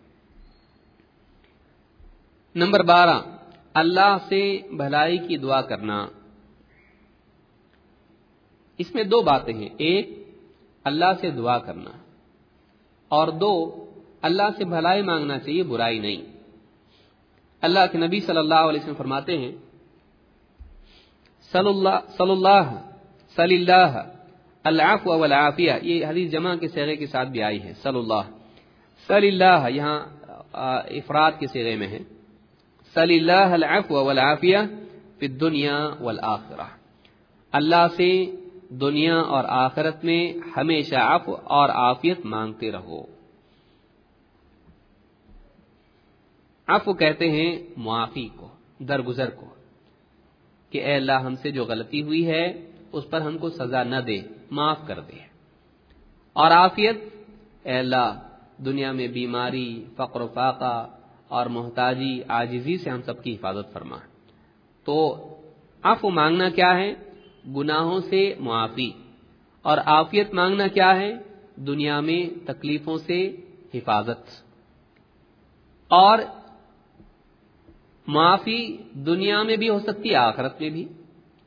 نمبر 12، اللہ سے بھلائی کی دعا کرنا. اس میں دو باتیں ہیں، ایک اللہ سے دعا کرنا، اور دو اللہ سے بھلائی مانگنا چاہیے، برائی نہیں. اللہ کے نبی صلی اللہ علیہ وسلم فرماتے ہیں، صلی اللہ العفو والعافیہ. یہ حدیث جمع کے صیغے کے ساتھ بھی آئی ہے. صلی اللہ یہاں افراد کے صیغے میں ہے. صلی اللہ العفو والعافیہ فی الدنیا والآخرہ. اللہ سے دنیا اور آخرت میں ہمیشہ عفو اور عافیت مانگتے رہو. عفو کہتے ہیں معافی کو، درگزر کو، کہ اے اللہ ہم سے جو غلطی ہوئی ہے اس پر ہم کو سزا نہ دے، معاف کر دے. اور عافیت، اے اللہ دنیا میں بیماری، فقر و فاقہ اور محتاجی، عاجزی سے ہم سب کی حفاظت فرما. تو عفو مانگنا کیا ہے؟ گناہوں سے معافی. اور عافیت مانگنا کیا ہے؟ دنیا میں تکلیفوں سے حفاظت. اور معافی دنیا میں بھی ہو سکتی ہے، آخرت میں بھی.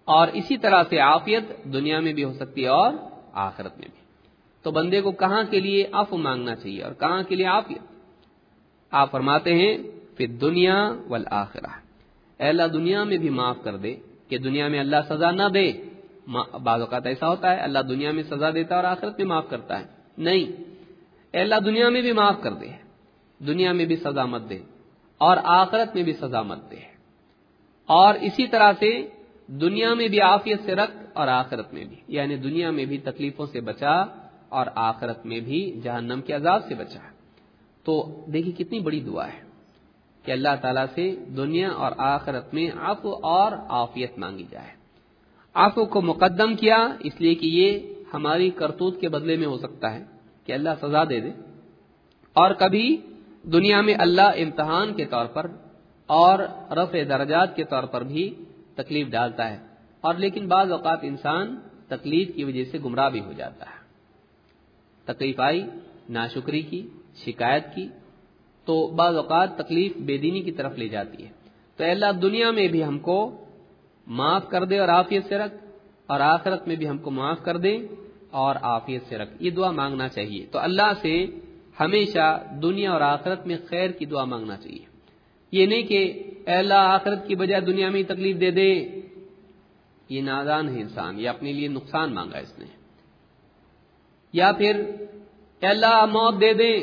اور اسی طرح سے عافیت دنیا میں بھی ہو سکتی ہے اور آخرت میں بھی. تو بندے کو کہاں کے لیے عفو مانگنا چاہیے اور کہاں کے لیے عافیت؟ آپ فرماتے ہیں فی الدنیا والآخرہ، اے اللہ دنیا میں بھی معاف کر دے، کہ دنیا میں اللہ سزا نہ دے. بعض اوقات ایسا ہوتا ہے اللہ دنیا میں سزا دیتا ہے اور آخرت میں معاف کرتا ہے. نہیں، اے اللہ دنیا میں بھی معاف کر دے، دنیا میں بھی سزا مت دے اور آخرت میں بھی سزا مت دے. اور اسی طرح سے دنیا میں بھی عافیت سے رکھ اور آخرت میں بھی، یعنی دنیا میں بھی تکلیفوں سے بچا اور آخرت میں بھی جہنم کے عذاب سے بچا. تو دیکھیے کتنی بڑی دعا ہے کہ اللہ تعالیٰ سے دنیا اور آخرت میں عفو اور عافیت مانگی جائے. عفو کو مقدم کیا اس لیے کہ یہ ہماری کرتوت کے بدلے میں ہو سکتا ہے کہ اللہ سزا دے دے، اور کبھی دنیا میں اللہ امتحان کے طور پر اور رفع درجات کے طور پر بھی تکلیف ڈالتا ہے. اور لیکن بعض اوقات انسان تکلیف کی وجہ سے گمراہ بھی ہو جاتا ہے. تکلیف آئی ناشکری کی، شکایت کی، تو بعض اوقات تکلیف بے دینی کی طرف لے جاتی ہے. تو اللہ دنیا میں بھی ہم کو معاف کر دے اور عافیت سے رکھ، اور آخرت میں بھی ہم کو معاف کر دے اور عافیت سے رکھ. یہ دعا مانگنا چاہیے. تو اللہ سے ہمیشہ دنیا اور آخرت میں خیر کی دعا مانگنا چاہیے. یہ نہیں کہ اے اللہ آخرت کی بجائے دنیا میں ہی تکلیف دے دے. یہ نادان ہے انسان، یہ اپنے لیے نقصان مانگا اس نے. یا پھر اے اللہ موت دے دے.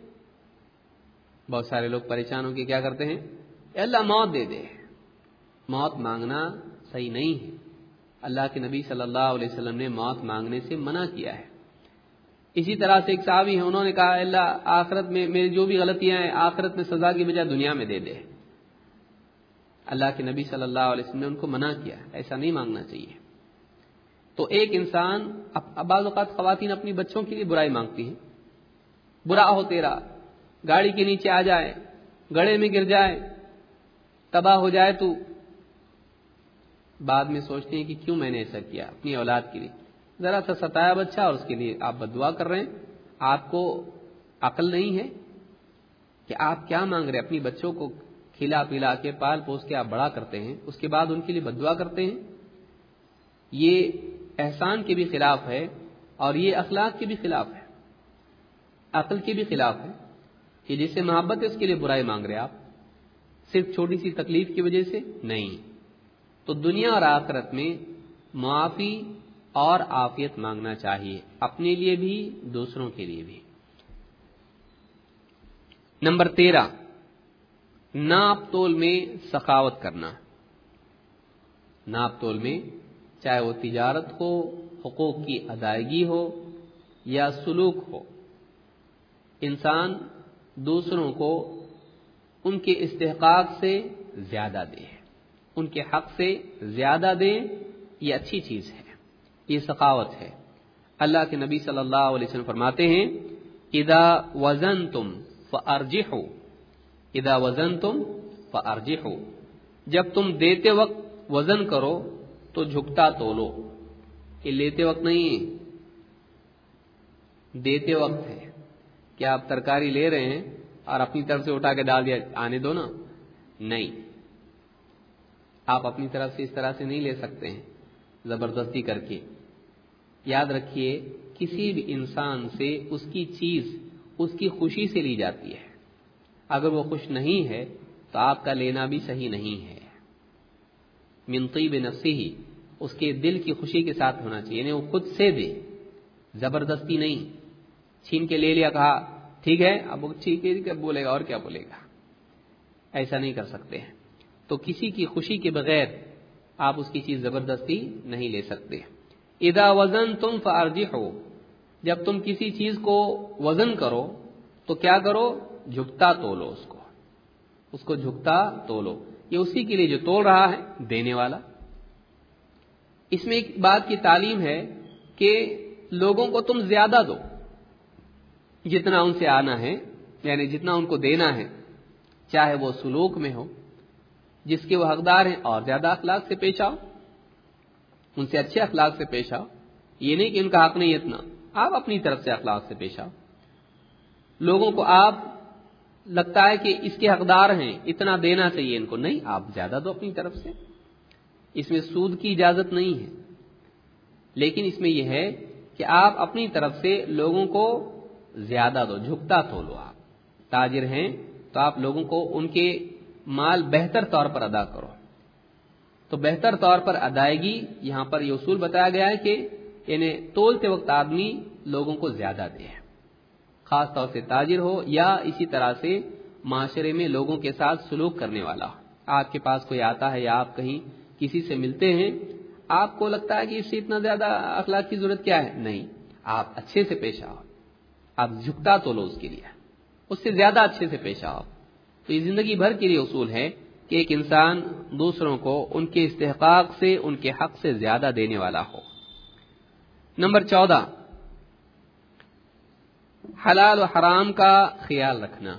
بہت سارے لوگ پریشان ہو کے کیا کرتے ہیں، اے اللہ موت دے دے. موت مانگنا صحیح نہیں ہے. اللہ کے نبی صلی اللہ علیہ وسلم نے موت مانگنے سے منع کیا ہے. اسی طرح سے ایک صحابی ہیں، انہوں نے کہا اے اللہ آخرت میں میری جو بھی غلطیاں ہیں آخرت میں سزا کی بجائے دنیا میں دے دے. اللہ کے نبی صلی اللہ علیہ وسلم نے ان کو منع کیا، ایسا نہیں مانگنا چاہیے. تو ایک انسان، بعض اوقات خواتین اپنی بچوں کے لیے برائی مانگتی ہیں، برا ہو تیرا، گاڑی کے نیچے آ جائے، گڑھے میں گر جائے، تباہ ہو جائے تو. بعد میں سوچتے ہیں کہ کیوں میں نے ایسا کیا اپنی اولاد کے لیے. ذرا سا ستایا بچہ اور اس کے لیے آپ بد دعا کر رہے ہیں. آپ کو عقل نہیں ہے کہ آپ کیا مانگ رہے ہیں؟ اپنی بچوں کو کھلا پلا کے پال پوس کے آپ بڑا کرتے ہیں، اس کے بعد ان کے لیے بد دعا کرتے ہیں. یہ احسان کے بھی خلاف ہے اور یہ اخلاق کے بھی خلاف ہے، عقل کے بھی خلاف ہے. کہ جس سے محبت ہے اس کے لیے برائی مانگ رہے آپ، صرف چھوٹی سی تکلیف کی وجہ سے نہیں. تو دنیا اور آخرت میں معافی اور عافیت مانگنا چاہیے، اپنے لیے بھی دوسروں کے لیے بھی. نمبر 13، ناپ تول میں سخاوت کرنا. ناپ تول میں چاہے وہ تجارت ہو، حقوق کی ادائیگی ہو یا سلوک ہو، انسان دوسروں کو ان کے استحقاق سے زیادہ دے، ان کے حق سے زیادہ دے. یہ اچھی چیز ہے، یہ سخاوت ہے. اللہ کے نبی صلی اللہ علیہ وسلم فرماتے ہیں اذا وزنتم فارجحوا، اذا وزنتم فارجحوا، جب تم دیتے وقت وزن کرو تو جھکتا تولو. کہ لیتے وقت نہیں، دیتے وقت ہے. کیا آپ ترکاری لے رہے ہیں اور اپنی طرف سے اٹھا کے ڈال دیا آنے دو نا؟ نہیں، آپ اپنی طرف سے اس طرح سے نہیں لے سکتے ہیں زبردستی کر کے. یاد رکھیے کسی بھی انسان سے اس کی چیز اس کی خوشی سے لی جاتی ہے. اگر وہ خوش نہیں ہے تو آپ کا لینا بھی صحیح نہیں ہے. من طیب نفسہ، اس کے دل کی خوشی کے ساتھ ہونا چاہیے، یعنی وہ خود سے دے، زبردستی نہیں. چھین کے لے لیا، کہا ٹھیک ہے، اب وہ ٹھیک ہے بولے گا اور کیا بولے گا، ایسا نہیں کر سکتے ہیں. تو کسی کی خوشی کے بغیر آپ اس کی چیز زبردستی نہیں لے سکتے. اذا وزنتم فارجحوا، جب تم کسی چیز کو وزن کرو تو کیا کرو، جھکتا تولو، اس کو جھکتا تولو. یہ اسی کے لیے جو تول رہا ہے، دینے والا. اس میں ایک بات کی تعلیم ہے کہ لوگوں کو تم زیادہ دو، جتنا ان سے آنا ہے، یعنی جتنا ان کو دینا ہے، چاہے وہ سلوک میں ہو، جس کے وہ حقدار ہیں اور زیادہ اخلاق سے پیش آؤ، ان سے اچھے اخلاق سے پیش آؤ. یہ نہیں کہ ان کا حق نہیں اتنا، آپ اپنی طرف سے اخلاق سے پیش آؤ. لوگوں کو آپ لگتا ہے کہ اس کے حقدار ہیں اتنا دینا چاہیے ان کو، نہیں، آپ زیادہ دو اپنی طرف سے. اس میں سود کی اجازت نہیں ہے، لیکن اس میں یہ ہے کہ آپ اپنی طرف سے لوگوں کو زیادہ دو، جھکتا تولو۔ آپ تاجر ہیں تو آپ لوگوں کو ان کے مال بہتر طور پر ادا کرو، تو بہتر طور پر ادائیگی یہاں پر یہ اصول بتایا گیا ہے کہ یعنی تولتے وقت آدمی لوگوں کو زیادہ دے، خاص طور سے تاجر ہو یا اسی طرح سے معاشرے میں لوگوں کے ساتھ سلوک کرنے والا ہو۔ آپ کے پاس کوئی آتا ہے یا آپ کہیں کسی سے ملتے ہیں، آپ کو لگتا ہے کہ اس سے اتنا زیادہ اخلاق کی ضرورت کیا ہے، نہیں، آپ اچھے سے پیش آؤ، آپ جھکتا تو لو اس کے لیے، اس سے زیادہ اچھے سے پیش آؤ۔ تو یہ زندگی بھر کے لیے اصول ہے کہ ایک انسان دوسروں کو ان کے استحقاق سے، ان کے حق سے زیادہ دینے والا ہو۔ نمبر 14، حلال و حرام کا خیال رکھنا۔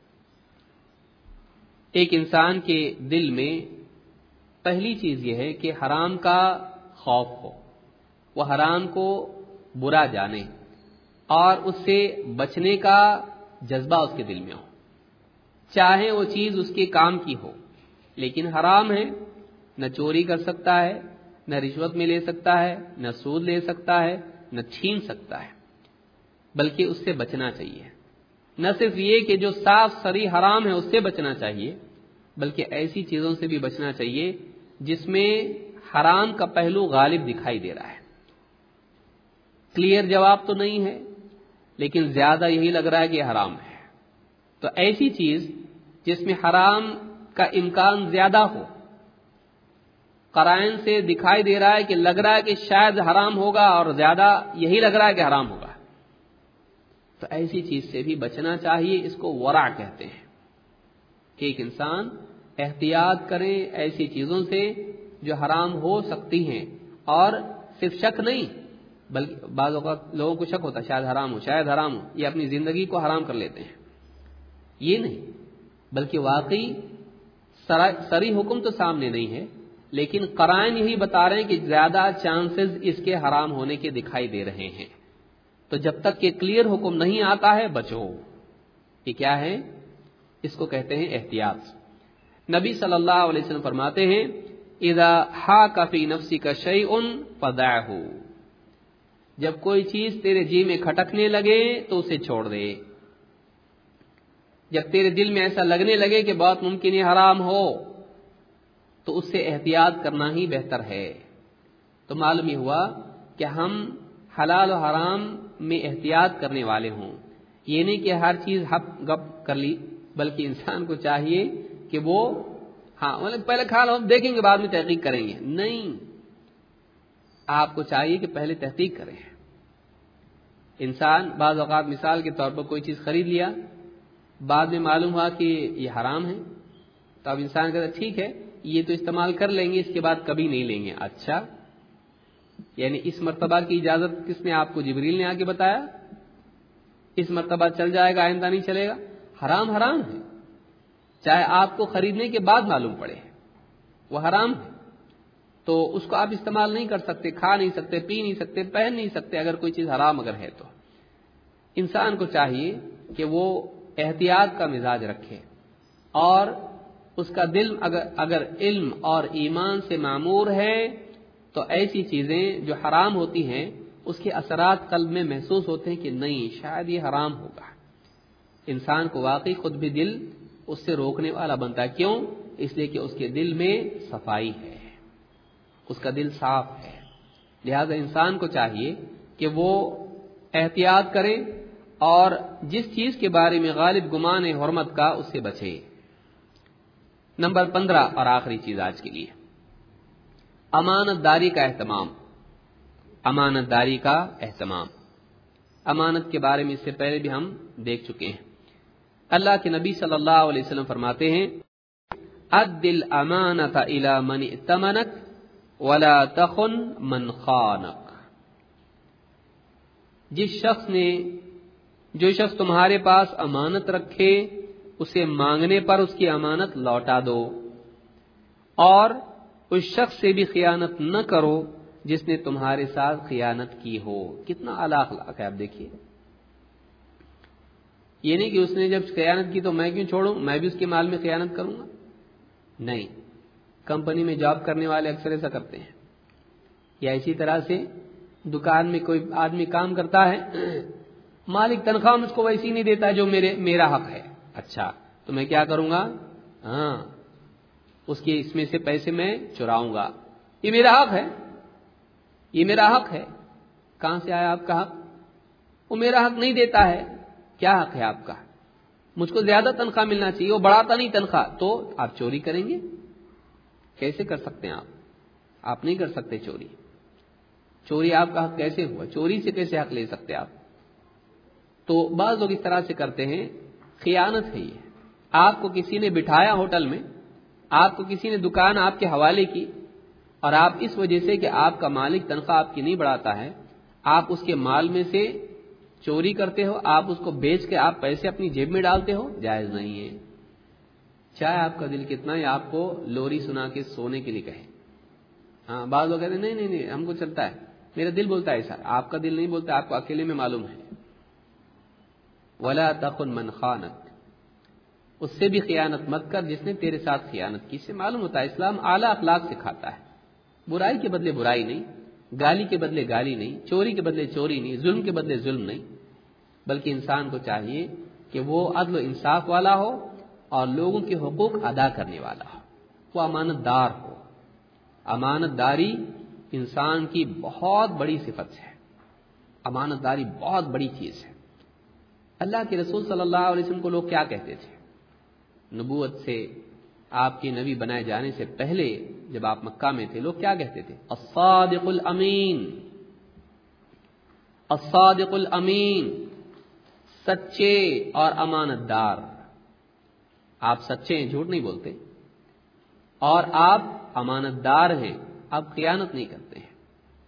ایک انسان کے دل میں پہلی چیز یہ ہے کہ حرام کا خوف ہو، وہ حرام کو برا جانے اور اس سے بچنے کا جذبہ اس کے دل میں ہو، چاہے وہ چیز اس کے کام کی ہو، لیکن حرام ہے، نہ چوری کر سکتا ہے، نہ رشوت میں لے سکتا ہے، نہ سود لے سکتا ہے، نہ چھین سکتا ہے، بلکہ اس سے بچنا چاہیے۔ نہ صرف یہ کہ جو صاف صریح حرام ہے اس سے بچنا چاہیے، بلکہ ایسی چیزوں سے بھی بچنا چاہیے جس میں حرام کا پہلو غالب دکھائی دے رہا ہے۔ کلیئر جواب تو نہیں ہے، لیکن زیادہ یہی لگ رہا ہے کہ حرام ہے، تو ایسی چیز جس میں حرام کا امکان زیادہ ہو، قرائن سے دکھائی دے رہا ہے کہ لگ رہا ہے کہ شاید حرام ہوگا اور زیادہ یہی لگ رہا ہے کہ حرام ہوگا، تو ایسی چیز سے بھی بچنا چاہیے۔ اس کو ورع کہتے ہیں کہ ایک انسان احتیاط کرے ایسی چیزوں سے جو حرام ہو سکتی ہیں، اور صرف شک نہیں، بلکہ بعض اوقات لوگوں کو شک ہوتا ہے شاید حرام ہو، شاید حرام ہو، یہ اپنی زندگی کو حرام کر لیتے ہیں، یہ نہیں، بلکہ واقعی صریح حکم تو سامنے نہیں ہے، لیکن قرائن یہی بتا رہے ہیں کہ زیادہ چانسز اس کے حرام ہونے کے دکھائی دے رہے ہیں، تو جب تک کہ کلیئر حکم نہیں آتا ہے بچو۔ یہ کیا ہے؟ اس کو کہتے ہیں احتیاط۔ نبی صلی اللہ علیہ وسلم فرماتے ہیں اذا حاک فی نفسک شیء فدعہ، جب کوئی چیز تیرے جی میں کھٹکنے لگے تو اسے چھوڑ دے۔ جب تیرے دل میں ایسا لگنے لگے کہ بہت ممکن ہے حرام ہو، تو اس سے احتیاط کرنا ہی بہتر ہے۔ تو معلوم یہ ہوا کہ ہم حلال و حرام میں احتیاط کرنے والے ہوں، یہ نہیں کہ ہر چیز ہپ گپ کر لی، بلکہ انسان کو چاہیے کہ وہ پہلے کھا لو، دیکھیں گے بعد میں تحقیق کریں گے، نہیں، آپ کو چاہیے کہ پہلے تحقیق کریں۔ انسان بعض اوقات مثال کے طور پر کوئی چیز خرید لیا، بعد میں معلوم ہوا کہ یہ حرام ہے، تو اب انسان کہتا ٹھیک ہے یہ تو استعمال کر لیں گے، اس کے بعد کبھی نہیں لیں گے۔ اچھا، یعنی اس مرتبہ کی اجازت کس نے آپ کو؟ جبریل نے آ کے بتایا، اس مرتبہ چل جائے گا، آئندہ نہیں چلے گا؟ حرام حرام ہے، چاہے آپ کو خریدنے کے بعد معلوم پڑے وہ حرام ہے، تو اس کو آپ استعمال نہیں کر سکتے، کھا نہیں سکتے، پی نہیں سکتے، پہن نہیں سکتے، اگر کوئی چیز حرام اگر ہے تو۔ انسان کو چاہیے کہ وہ احتیاط کا مزاج رکھے، اور اس کا دل اگر علم اور ایمان سے معمور ہے تو ایسی چیزیں جو حرام ہوتی ہیں اس کے اثرات قلب میں محسوس ہوتے ہیں کہ نہیں شاید یہ حرام ہوگا، انسان کو واقعی خود بھی دل اس سے روکنے والا بنتا ہے۔ کیوں؟ اس لیے کہ اس کے دل میں صفائی ہے، اس کا دل صاف ہے، لہذا انسان کو چاہیے کہ وہ احتیاط کرے اور جس چیز کے بارے میں غالب گمان ہے حرمت کا اس سے بچے۔ نمبر 15 اور آخری چیز آج کے لیے، امانت داری کا اہتمام۔ امانت داری کا اہتمام، امانت کے بارے میں اس سے پہلے بھی ہم دیکھ چکے ہیں۔ اللہ کے نبی صلی اللہ علیہ وسلم فرماتے ہیں اد الامانۃ الی من ائتمنک ولا تخن من خانک، جو شخص تمہارے پاس امانت رکھے اسے مانگنے پر اس کی امانت لوٹا دو، اور اس شخص سے بھی خیانت نہ کرو جس نے تمہارے ساتھ خیانت کی ہو۔ کتنا اعلیٰ اخلاق ہے، آپ دیکھیے، یہ نہیں کہ اس نے جب خیانت کی تو میں کیوں چھوڑوں، میں بھی اس کے مال میں خیانت کروں گا، نہیں، कंपनी में जॉब करने वाले अक्सर ऐसा करते हैं। या इसी तरह से दुकान में कोई आदमी काम करता है, मालिक तनख्वाह मुझको वैसी नहीं देता जो मेरा हक है। अच्छा, तो मैं क्या करूंगा? हाँ, उसके इसमें से पैसे मैं चुराऊंगा, ये मेरा हक है, ये मेरा हक है। कहां से आया आपका हक? वो मेरा हक नहीं देता है। क्या हक है आपका? मुझको ज्यादा तनख्वाह मिलना चाहिए, वो बढ़ाता नहीं तनख्वाह, तो आप चोरी करेंगे? कैसे कर सकते हैं आप नहीं कर सकते चोरी। चोरी आपका हक कैसे हुआ? चोरी से कैसे हक ले सकते आप? तो बाज लोग इस तरह से करते हैं, खियानत है ये। आपको किसी ने बिठाया होटल में, आपको किसी ने दुकान आपके हवाले की, और आप इस वजह से कि आपका मालिक तनख्वाह आपकी नहीं बढ़ाता है, आप उसके माल में से चोरी करते हो, आप उसको बेच के आप पैसे अपनी जेब में डालते हो, जायज नहीं है। चाहे आपका दिल कितना ही आपको लोरी सुना के सोने के लिए कहे। हाँ, बात लोग कहते हैं नहीं नहीं नहीं हमको चलता है, मेरा दिल बोलता है ऐसा। आपका दिल नहीं बोलता, आपको अकेले में मालूम है। वला तखुन मन खानक, उससे भी खियानत मत कर जिसने तेरे साथ खियानत की। इससे मालूम होता है इस्लाम आला अखलाक सिखाता है। बुराई के बदले बुराई नहीं, गाली के बदले गाली नहीं, चोरी के बदले चोरी नहीं, जुल्म के बदले जुल्म नहीं, बल्कि इंसान को चाहिए कि वो अदल इंसाफ वाला हो और लोगों के हुकूक अदा करने वाला हो, वो अमानतदार हो। अमानतदारी इंसान की बहुत बड़ी सिफत है, अमानतदारी बहुत बड़ी चीज है। अल्लाह के रसूल सल्लल्लाहु अलैहि वसल्लम को लोग क्या कहते थे? नबूवत से, आपके नबी बनाए जाने से पहले जब आप मक्का में थे, लोग क्या कहते थे? अस्सादिकुल अमीन, अस्सादिकुल अमीन, सच्चे और अमानतदार। आप सच्चे हैं, झूठ नहीं बोलते, और आप अमानतदार हैं, आप खियानत नहीं करते हैं।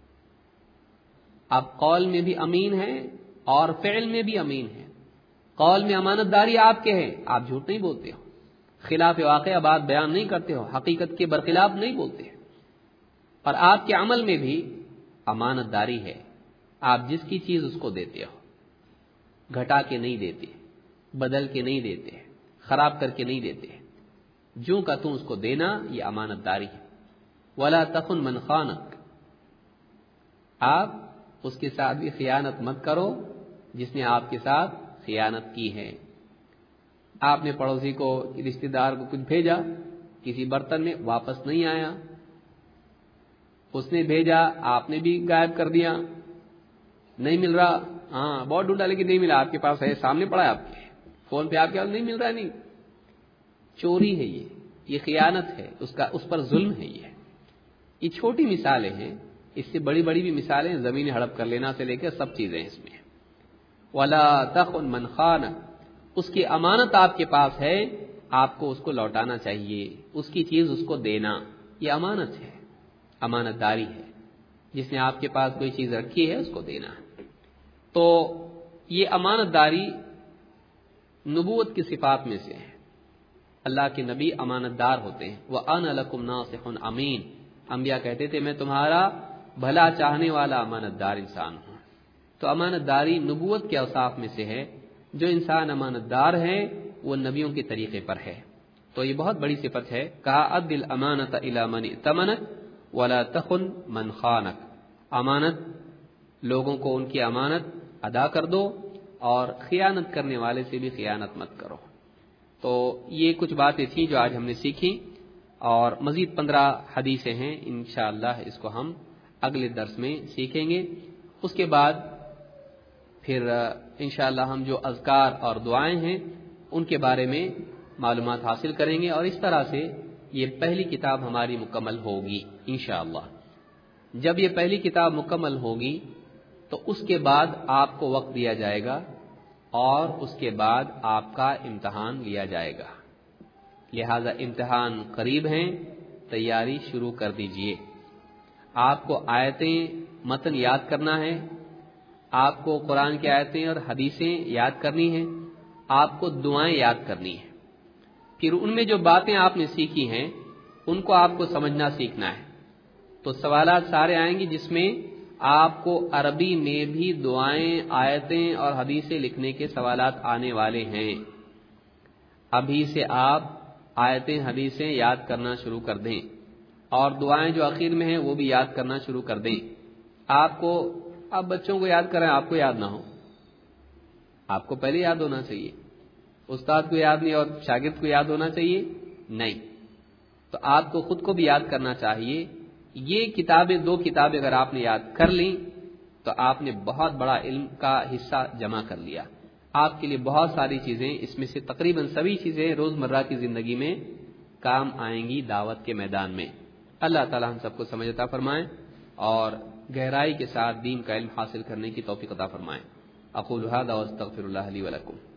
आप कौल में भी अमीन हैं और फ़िल में भी अमीन हैं। कौल में अमानतदारी आपके है, आप झूठ नहीं बोलते हो, खिलाफ वाक़या बात बयान नहीं करते हो, हकीकत के बरखिलाफ नहीं बोलते। और आपके अमल में भी अमानतदारी है, आप जिसकी चीज उसको देते हो, घटा के नहीं देते, बदल के नहीं देते, खराब करके नहीं देते, जो का तू उसको देना, ये अमानतदारी है। वला तखुन मन खानक, आप उसके साथ भी खियानत मत करो जिसने आपके साथ खियानत की है। आपने पड़ोसी को, रिश्तेदार को कुछ भेजा किसी बर्तन में, वापस नहीं आया, उसने भेजा आपने भी गायब कर दिया, नहीं मिल रहा, हाँ बहुत ढूंढा लेकिन नहीं मिला, आपके पास है, सामने पड़ा है आपके फोन पे, आपके पास नहीं मिल रहा है, नहीं। चोरी है ये खियानत है, उसका उस पर जुल्म है। ये छोटी मिसालें हैं, इससे बड़ी बड़ी भी मिसालें, जमीन हड़प कर लेना से लेकर सब चीजें इसमें। वला तखुन मन खान, उसकी अमानत आपके पास है, आपको उसको लौटाना चाहिए, उसकी चीज उसको देना, ये अमानत है, अमानतदारी है। जिसने आपके पास कोई चीज रखी है उसको देना। तो ये अमानतदारी नबूवत की सिफात में से है। अल्लाह के नबी अमानतदार होते हैं। वह अना लकुम नासिहुन अमीन, अंबिया कहते थे मैं तुम्हारा भला चाहने वाला अमानतदार इंसान हूं। तो अमानतदारी नबूवत के औसाफ में से है। जो इंसान अमानतदार है वो नबियों के तरीके पर है। तो ये बहुत बड़ी सिफत है। कहा अद्दिल अमानत इला मन तमनक वला तखुन मन खानक, अमानत लोगों को उनकी अमानत अदा कर दो और खियानत करने वाले से भी खियानत मत करो। तो ये कुछ बातें थी जो आज हमने सीखी, और मजीद 15 हदीसें हैं, इंशाअल्लाह इसको हम अगले दर्स में सीखेंगे। उसके बाद फिर इंशाअल्लाह हम जो अज़कार और दुआएं हैं उनके बारे में मालूमात हासिल करेंगे, और इस तरह से ये पहली किताब हमारी मुकम्मल होगी इंशाअल्लाह। जब ये पहली किताब मुकम्मल होगी तो उसके बाद आपको वक्त दिया जाएगा और उसके बाद आपका इम्तिहान लिया जाएगा। लिहाजा इम्तिहान करीब हैं, तैयारी शुरू कर दीजिए। आपको आयतें मतन याद करना है, आपको कुरान की आयतें और हदीसें याद करनी हैं, आपको दुआएं याद करनी है। फिर उनमें जो बातें आपने सीखी हैं उनको आपको समझना सीखना है। तो सवालात सारे आएंगे जिसमें आपको अरबी में भी दुआएं, आयतें और हदीसें लिखने के सवालात आने वाले हैं। अभी से आप आयतें, हदीसें याद करना शुरू कर दें। اور دعائیں جو آخر میں ہیں وہ بھی یاد کرنا شروع کر دیں. آپ بچوں کو یاد کریں، آپ کو یاد نہ ہو، آپ کو پہلے یاد ہونا چاہیے. استاد کو یاد نہیں اور شاگرد کو یاد ہونا چاہیے نہیں، تو آپ کو خود کو بھی یاد کرنا چاہیے. یہ کتابیں، 2 کتابیں اگر آپ نے یاد کر لیں تو آپ نے بہت بڑا علم کا حصہ جمع کر لیا. آپ کے لیے بہت ساری چیزیں، اس میں سے تقریباً سبھی چیزیں روزمرہ کی زندگی میں کام آئیں گی دعوت کے میدان میں. اللہ تعالی ہم سب کو سمجھ عطا فرمائے اور گہرائی کے ساتھ دین کا علم حاصل کرنے کی توفیق عطا فرمائے. اقول هذا واستغفر الله لي ولكم.